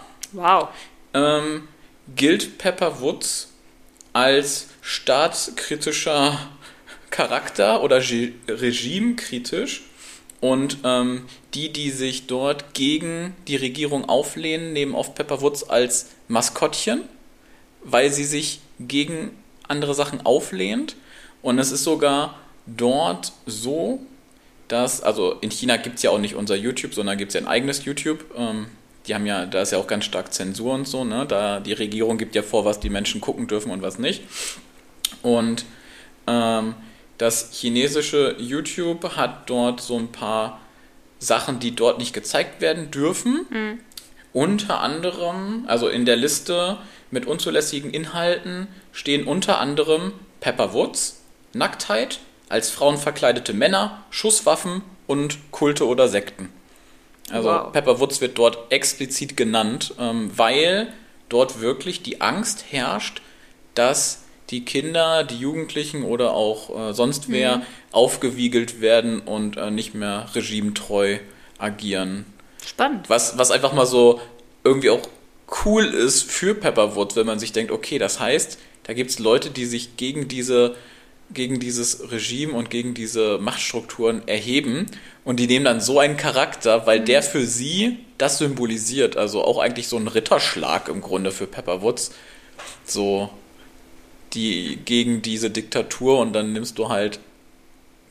gilt Pepperwoods als staatskritischer Charakter oder regimekritisch. Und die sich dort gegen die Regierung auflehnen, nehmen oft Pepperwoods als Maskottchen, weil sie sich gegen andere Sachen auflehnt. Und es ist sogar dort so, dass, also in China gibt es ja auch nicht unser YouTube, sondern gibt es ja ein eigenes YouTube. Da ist ja auch ganz stark Zensur und so, ne? Da die Regierung gibt ja vor, was die Menschen gucken dürfen und was nicht. Und das chinesische YouTube hat dort so ein paar Sachen, die dort nicht gezeigt werden dürfen. Unter anderem, also in der Liste mit unzulässigen Inhalten stehen unter anderem Pepperwoods, Nacktheit, als Frauen verkleidete Männer, Schusswaffen und Kulte oder Sekten. Also Pepperwoods wird dort explizit genannt, weil dort wirklich die Angst herrscht, dass die Kinder, die Jugendlichen oder auch sonst wer aufgewiegelt werden und nicht mehr regimetreu agieren. Spannend. Was einfach mal so irgendwie auch cool ist für Pepperwoods, wenn man sich denkt, okay, das heißt, da gibt es Leute, die sich gegen dieses Regime und gegen diese Machtstrukturen erheben und die nehmen dann so einen Charakter, weil der für sie das symbolisiert. Also auch eigentlich so ein Ritterschlag im Grunde für Pepperwoods. So gegen diese Diktatur und dann nimmst du halt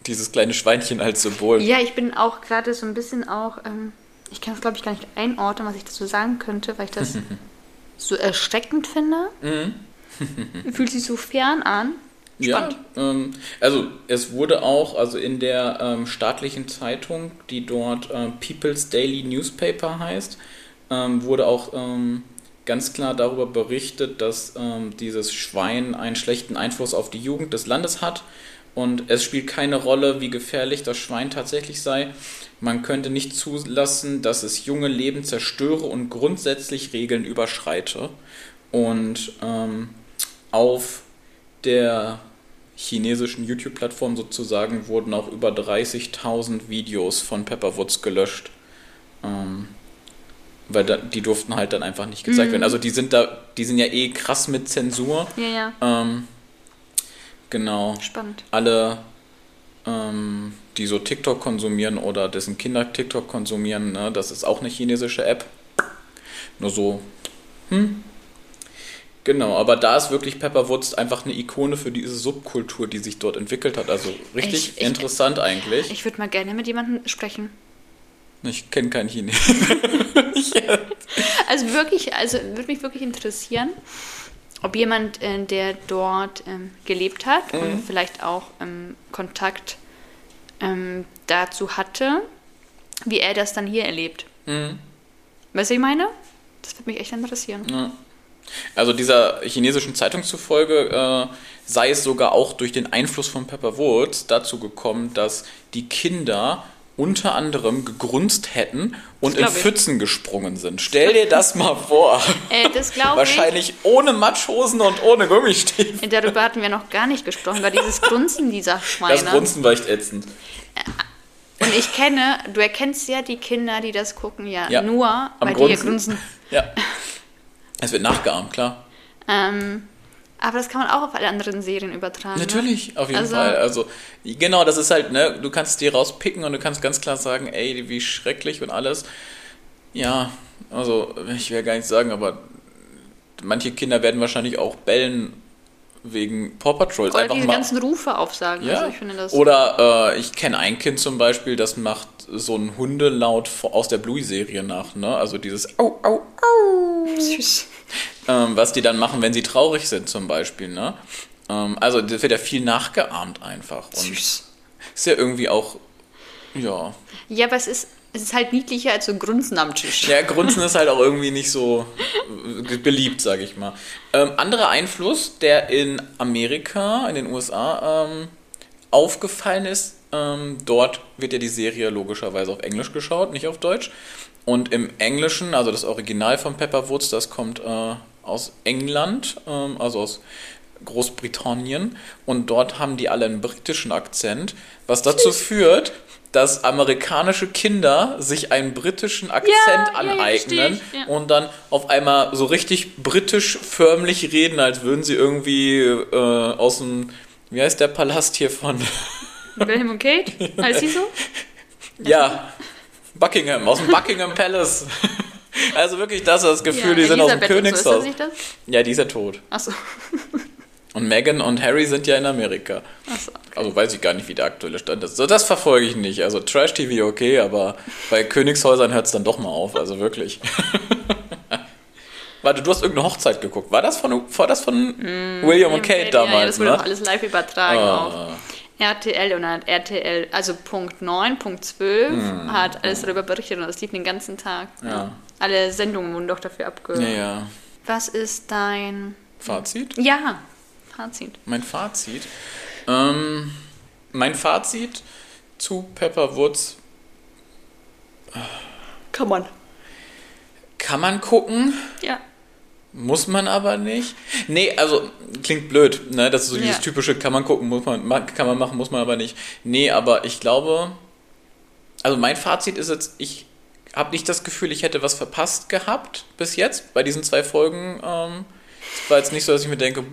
Dieses kleine Schweinchen als Symbol. Ja, ich bin auch gerade so ein bisschen auch, ich kann es glaube ich gar nicht einordnen, was ich dazu sagen könnte, weil ich das so erschreckend finde. Fühlt sich so fern an. Spannend. Ja, also es wurde auch, also in der staatlichen Zeitung, die dort People's Daily Newspaper heißt, wurde auch ganz klar darüber berichtet, dass dieses Schwein einen schlechten Einfluss auf die Jugend des Landes hat und es spielt keine Rolle, wie gefährlich das Schwein tatsächlich sei. Man könnte nicht zulassen, dass es junge Leben zerstöre und grundsätzlich Regeln überschreite. Und auf der chinesischen YouTube-Plattform sozusagen wurden auch über 30.000 Videos von Pepper Woods gelöscht. Weil die durften halt dann einfach nicht gezeigt werden. Also die sind ja eh krass mit Zensur. Ja, ja. Genau. Spannend. Alle, die so TikTok konsumieren oder dessen Kinder TikTok konsumieren, ne, das ist auch eine chinesische App. Nur so, Genau, aber da ist wirklich Pepper Woods einfach eine Ikone für diese Subkultur, die sich dort entwickelt hat. Also richtig interessant eigentlich. Ich würde mal gerne mit jemandem sprechen. Ich kenne keinen Chinesen. Also würde mich wirklich interessieren, ob jemand, der dort gelebt hat und vielleicht auch Kontakt dazu hatte, wie er das dann hier erlebt. Weißt du, was ich meine? Das würde mich echt interessieren. Ja. Also dieser chinesischen Zeitung zufolge sei es sogar auch durch den Einfluss von Pepper Woods dazu gekommen, dass die Kinder unter anderem gegrunzt hätten und in Pfützen gesprungen sind. Stell dir das mal vor. Das glaube ich. Wahrscheinlich ohne Matschhosen und ohne Gummistiefel. Darüber hatten wir noch gar nicht gesprochen, über dieses Grunzen dieser Schweine. Das Grunzen war echt ätzend. Und du erkennst ja die Kinder, die das gucken, nur, weil Grunzen. die hier grunzen. Ja. Es wird nachgeahmt, klar. Aber das kann man auch auf alle anderen Serien übertragen. Natürlich, auf jeden Fall. Also, genau, das ist halt, ne, du kannst dir rauspicken und du kannst ganz klar sagen, ey, wie schrecklich und alles. Ja, also, ich will gar nicht sagen, aber manche Kinder werden wahrscheinlich auch bellen wegen Paw Patrol. Oder einfach die ganzen Rufe aufsagen. Ja. Also ich finde das oder ich kenne ein Kind zum Beispiel, das macht so einen Hundelaut aus der Bluey-Serie nach, ne? Also dieses Au, Au, Au. Süß. Was die dann machen, wenn sie traurig sind zum Beispiel, ne? Also das wird ja viel nachgeahmt einfach. Und Süß. Ist ja irgendwie auch, ja. Ja, aber es ist halt niedlicher als so ein Grunzen am Tisch. Ja, Grunzen ist halt auch irgendwie nicht so beliebt, sage ich mal. Anderer Einfluss, der in Amerika, in den USA aufgefallen ist, dort wird ja die Serie logischerweise auf Englisch geschaut, nicht auf Deutsch. Und im Englischen, also das Original von Pepper Woods, das kommt aus England, also aus Großbritannien. Und dort haben die alle einen britischen Akzent, was dazu führt, dass amerikanische Kinder sich einen britischen Akzent aneignen und dann auf einmal so richtig britisch förmlich reden, als würden sie irgendwie aus dem, wie heißt der Palast hier von... Wilhelm und Kate? Heißt die so? Ja, Buckingham, aus dem Buckingham Palace. Also wirklich das Gefühl, die sind aus dem Königshaus. So, ist das nicht das? Ja, die ist ja tot. Achso. Und Meghan und Harry sind ja in Amerika. Achso. Okay. Also weiß ich gar nicht, wie der aktuelle Stand ist. So, das verfolge ich nicht. Also Trash-TV okay, aber bei Königshäusern hört es dann doch mal auf. Also wirklich. Warte, du hast irgendeine Hochzeit geguckt. War das von William und Kate damals? Ja, das wurde auch alles live übertragen auf RTL und hat RTL, also Punkt 9, Punkt 12 hat alles darüber berichtet und das lief den ganzen Tag. Ja. Alle Sendungen wurden doch dafür abgehört. Ja. Was ist dein... Fazit? Ja, Fazit. Mein Fazit? Mein Fazit zu Pepper Woods... Kann man gucken. Ja. Muss man aber nicht. Nee, also klingt blöd, ne? Das ist so dieses typische, kann man gucken, kann man machen, muss man aber nicht. Nee, aber ich glaube, also mein Fazit ist jetzt, ich habe nicht das Gefühl, ich hätte was verpasst gehabt bis jetzt bei diesen 2 Folgen. Es war jetzt nicht so, dass ich mir denke,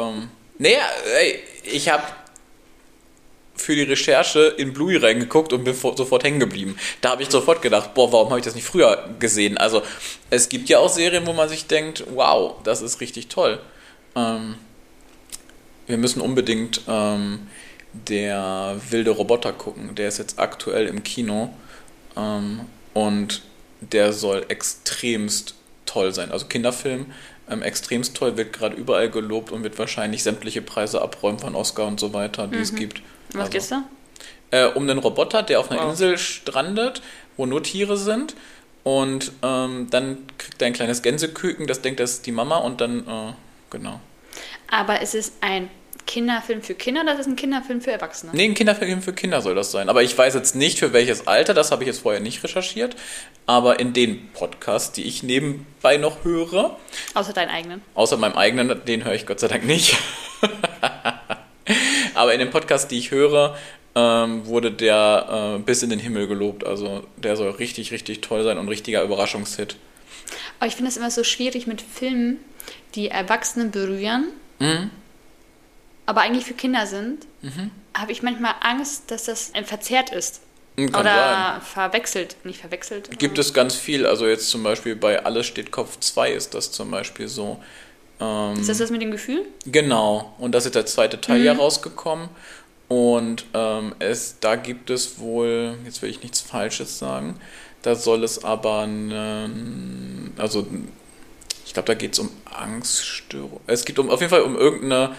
ich habe für die Recherche in Bluey reingeguckt und bin sofort hängen geblieben. Da habe ich sofort gedacht, warum habe ich das nicht früher gesehen? Also es gibt ja auch Serien, wo man sich denkt, wow, das ist richtig toll. Wir müssen unbedingt der wilde Roboter gucken. Der ist jetzt aktuell im Kino und der soll extremst toll sein. Also Kinderfilm, extremst toll, wird gerade überall gelobt und wird wahrscheinlich sämtliche Preise abräumen von Oscar und so weiter, die es gibt. Was geht's da? Um einen Roboter, der auf einer Insel strandet, wo nur Tiere sind. Und dann kriegt er ein kleines Gänseküken, das denkt, das ist die Mama und dann, genau. Aber ist es ein Kinderfilm für Kinder oder ist es ein Kinderfilm für Erwachsene? Nee, ein Kinderfilm für Kinder soll das sein. Aber ich weiß jetzt nicht, für welches Alter, das habe ich jetzt vorher nicht recherchiert. Aber in den Podcasts, die ich nebenbei noch höre... Außer deinen eigenen? Außer meinem eigenen, den höre ich Gott sei Dank nicht. Aber in den Podcasts, die ich höre, wurde der bis in den Himmel gelobt. Also der soll richtig, richtig toll sein und ein richtiger Überraschungshit. Aber ich finde es immer so schwierig mit Filmen, die Erwachsene berühren, aber eigentlich für Kinder sind. Habe ich manchmal Angst, dass das verzerrt ist. Oder verwechselt. Nicht verwechselt. Gibt es ganz viel. Also jetzt zum Beispiel bei Alles steht Kopf 2 ist das zum Beispiel so. Ist das mit dem Gefühl? Genau. Und da ist jetzt der zweite Teil ja rausgekommen. Und da gibt es wohl, jetzt will ich nichts Falsches sagen, da soll es aber also ich glaube, da geht es um Angststörung. Es geht auf jeden Fall um irgendeine,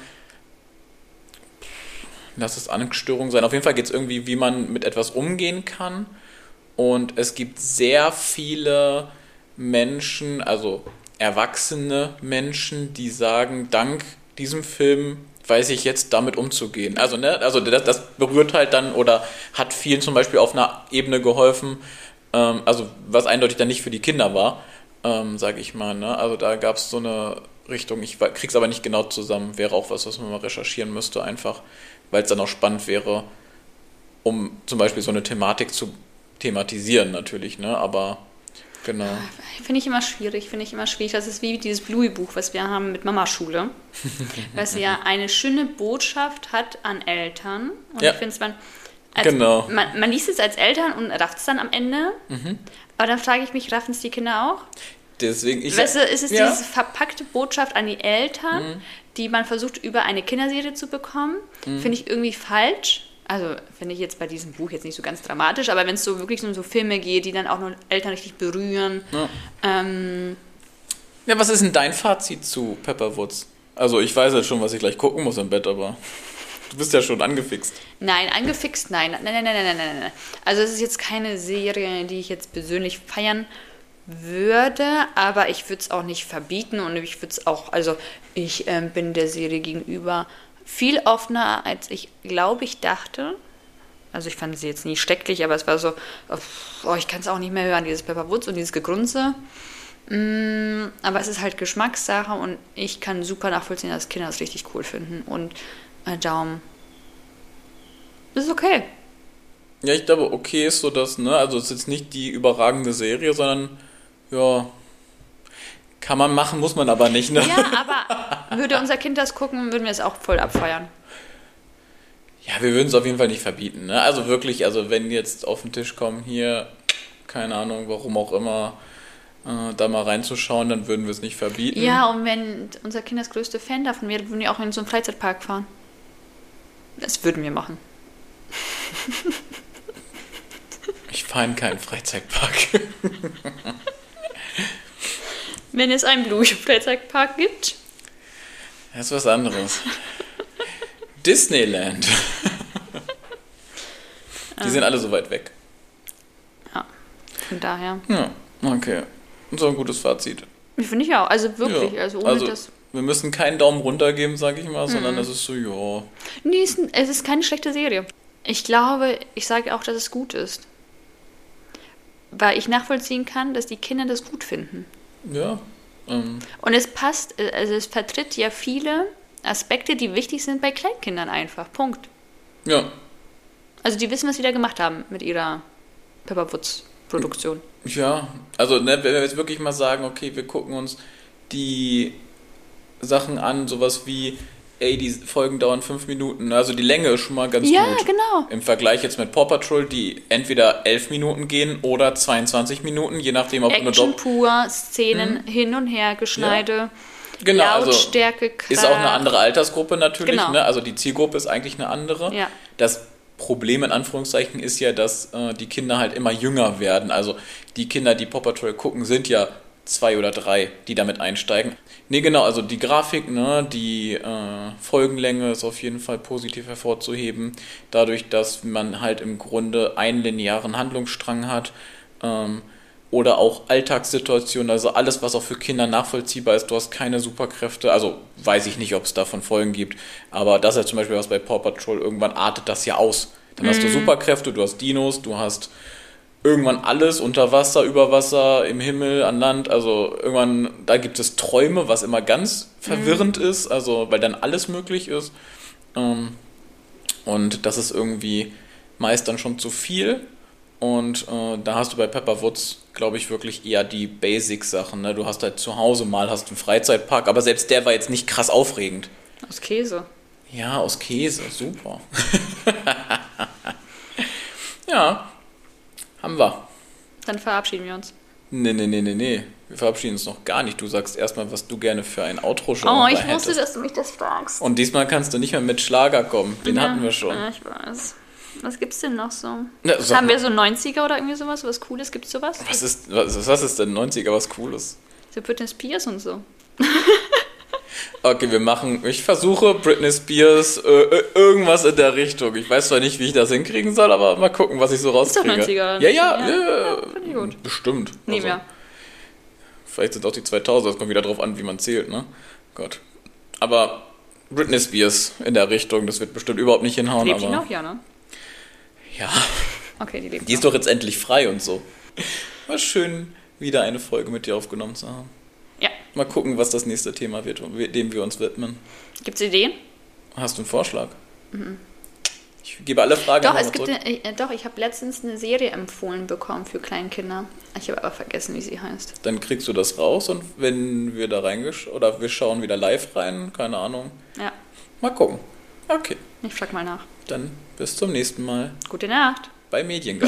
lass es Angststörung sein, auf jeden Fall geht es irgendwie, wie man mit etwas umgehen kann. Und es gibt sehr viele Menschen, also erwachsene Menschen, die sagen, dank diesem Film weiß ich jetzt damit umzugehen. Also, das berührt halt dann oder hat vielen zum Beispiel auf einer Ebene geholfen, also was eindeutig dann nicht für die Kinder war, sage ich mal. Ne? Also da gab es so eine Richtung, ich krieg's aber nicht genau zusammen, wäre auch was man mal recherchieren müsste einfach, weil es dann auch spannend wäre, um zum Beispiel so eine Thematik zu thematisieren natürlich, ne? Aber genau. Finde ich immer schwierig. Das ist wie dieses Bluey-Buch, was wir haben mit Mamaschule. Was ja eine schöne Botschaft hat an Eltern. Und ich finde es, man liest es als Eltern und rafft es dann am Ende. Aber dann frage ich mich, raffen es die Kinder auch? Deswegen, ist es diese verpackte Botschaft an die Eltern, die man versucht, über eine Kinderserie zu bekommen? Finde ich irgendwie falsch. Also finde ich jetzt bei diesem Buch jetzt nicht so ganz dramatisch, aber wenn es so wirklich um so Filme geht, die dann auch nur Eltern richtig berühren. Ja, was ist denn dein Fazit zu Pepperwoods? Also ich weiß jetzt schon, was ich gleich gucken muss im Bett, aber du bist ja schon angefixt. Nein. Also es ist jetzt keine Serie, die ich jetzt persönlich feiern würde, aber ich würde es auch nicht verbieten und ich würde es auch, also ich bin der Serie gegenüber viel offener, als ich dachte. Also ich fand sie jetzt nie schrecklich, aber es war so, ich kann es auch nicht mehr hören, dieses Pepperwoods und dieses Gegrunze. Aber es ist halt Geschmackssache und ich kann super nachvollziehen, dass Kinder das richtig cool finden. Und darum ist okay. Ja, ich glaube, okay ist so das, ne? Also es ist jetzt nicht die überragende Serie, sondern ja, kann man machen, muss man aber nicht, ne? Ja, aber würde unser Kind das gucken, würden wir es auch voll abfeiern. Ja, wir würden es auf jeden Fall nicht verbieten, ne? Also wirklich, also wenn jetzt auf den Tisch kommen, hier, keine Ahnung, warum auch immer, da mal reinzuschauen, dann würden wir es nicht verbieten. Ja, und wenn unser Kind das größte Fan davon wäre, würden wir auch in so einen Freizeitpark fahren. Das würden wir machen. Ich fahre in keinen Freizeitpark. Wenn es einen Blue-Freizeitpark gibt? Das ist was anderes. Disneyland. Die sind alle so weit weg. Ja, von daher. Ja, okay. So ein gutes Fazit. Finde ich auch. Also wirklich, ja. ohne das... Wir müssen keinen Daumen runter geben, sage ich mal, sondern es ist so, ja. Nee, es ist keine schlechte Serie. Ich glaube, ich sage auch, dass es gut ist. Weil ich nachvollziehen kann, dass die Kinder das gut finden. Ja. Und es passt, also es vertritt ja viele Aspekte, die wichtig sind bei Kleinkindern einfach. Punkt. Ja. Also die wissen, was sie da gemacht haben mit ihrer Pepperwoods-Produktion. Ja, also ne, wenn wir jetzt wirklich mal sagen, okay, wir gucken uns die Sachen an, sowas wie, die Folgen dauern 5 Minuten, also die Länge ist schon mal ganz gut. Ja, genau. Im Vergleich jetzt mit Paw Patrol, die entweder 11 Minuten gehen oder 22 Minuten, je nachdem, ob Action pur, Szenen hin und her, Geschneide. Genau, Lautstärke, also ist auch eine andere Altersgruppe natürlich, genau. Ne? Also die Zielgruppe ist eigentlich eine andere. Ja. Das Problem in Anführungszeichen ist ja, dass die Kinder halt immer jünger werden. Also die Kinder, die Paw Patrol gucken, sind ja 2 oder 3, die damit einsteigen. Nee, genau, also die Grafik, ne, die Folgenlänge ist auf jeden Fall positiv hervorzuheben. Dadurch, dass man halt im Grunde einen linearen Handlungsstrang hat. Oder auch Alltagssituationen, also alles, was auch für Kinder nachvollziehbar ist. Du hast keine Superkräfte, also weiß ich nicht, ob es davon Folgen gibt, aber das ist ja zum Beispiel was bei Paw Patrol, irgendwann artet das ja aus. Dann hast du Superkräfte, du hast Dinos, du hast irgendwann alles unter Wasser, über Wasser, im Himmel, an Land, also irgendwann, da gibt es Träume, was immer ganz verwirrend ist, also weil dann alles möglich ist. Und das ist irgendwie meist dann schon zu viel. Und da hast du bei Pepper Woods, glaube ich, wirklich eher die Basic-Sachen. Ne? Du hast halt zu Hause hast einen Freizeitpark, aber selbst der war jetzt nicht krass aufregend. Aus Käse. Ja, aus Käse, super. Ja, haben wir. Dann verabschieden wir uns. Nee. Wir verabschieden uns noch gar nicht. Du sagst erstmal, was du gerne für ein Outro-Show hättest. Ich wusste, dass du mich das fragst. Und diesmal kannst du nicht mehr mit Schlager kommen. Den hatten wir schon. Ja, ich weiß. Was gibt's denn noch so? Ja, haben wir so 90er oder irgendwie sowas? Was Cooles? Gibt's sowas? Was ist denn 90er, was Cooles? So Britney Spears und so. Okay, ich versuche Britney Spears, irgendwas in der Richtung. Ich weiß zwar nicht, wie ich das hinkriegen soll, aber mal gucken, was ich so rauskriege. Ist doch 90er. Ja, finde ich gut. Bestimmt. Nie mehr. Vielleicht sind auch die 2000er, das kommt wieder drauf an, wie man zählt, ne? Gott. Aber Britney Spears in der Richtung, das wird bestimmt überhaupt nicht hinhauen. Lebt die noch? Ja, ne? Ja. Okay, die lebt Die ist doch jetzt endlich frei und so. War schön, wieder eine Folge mit dir aufgenommen zu haben. Ja. Mal gucken, was das nächste Thema wird, dem wir uns widmen. Gibt's Ideen? Hast du einen Vorschlag? Ich gebe alle Fragen zurück. Ich habe letztens eine Serie empfohlen bekommen für Kleinkinder. Ich habe aber vergessen, wie sie heißt. Dann kriegst du das raus und wenn wir da oder wir schauen wieder live rein, keine Ahnung. Ja. Mal gucken. Okay. Ich frag mal nach. Dann bis zum nächsten Mal. Gute Nacht. Bei Mediengeil.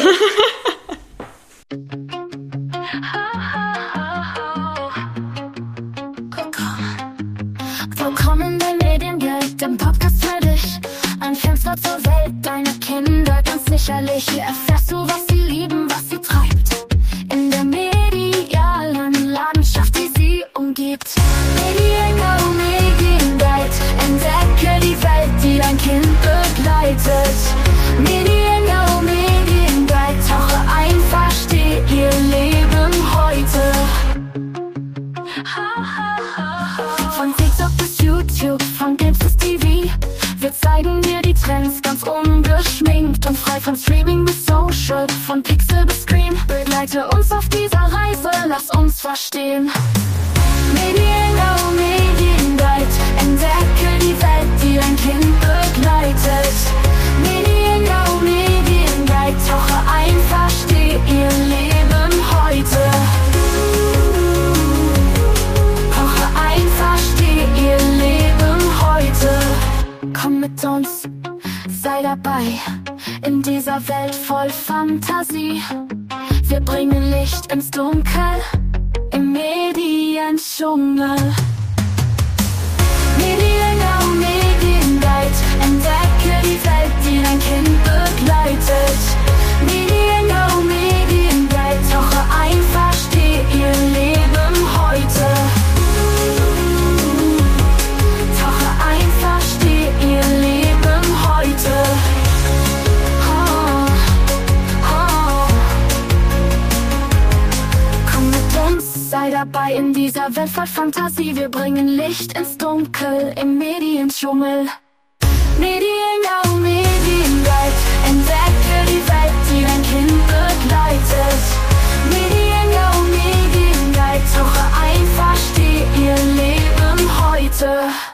Willkommen bei Mediengeil, dem Podcast für dich. Ein Fenster zur Welt deiner Kinder, ganz sicherlich. Hier erfährst du, was sie lieben, was sie treibt. In der medialen Landschaft, die sie umgibt. Medienguide, entdecke die Welt, die dein Kind begleitet. Medienguide, tauche ein, versteh ihr Leben heute. Von TikTok bis YouTube, von Games bis TV. Wir zeigen dir die Trends ganz ungeschminkt und frei von Streaming bis Social, von Pixel bis Screen. Begleite uns auf dieser Reise, lass uns verstehen. Medienguide, entdecke die Welt, die dein Kind begleitet. Medienguide, tauche ein, versteh ihr Leben heute. Tauche ein, versteh ihr Leben heute. Komm mit uns, sei dabei, in dieser Welt voll Fantasie. Wir bringen Licht ins Dunkel, im Mediendschungel. Medienguide, entdecke die Welt, die dein Kind begleitet. Medienguide, tauche ein, versteh ihr Leben heute. Tauche ein, versteh ihr Leben heute. Komm mit uns, sei dabei in dieser Welt voll Fantasie. Wir bringen Licht ins Dunkel, im Mediendschungel. Medienguide, entdecke die Welt, die dein Kind begleitet. Medienguide, tauche ein, versteh ihr Leben heute.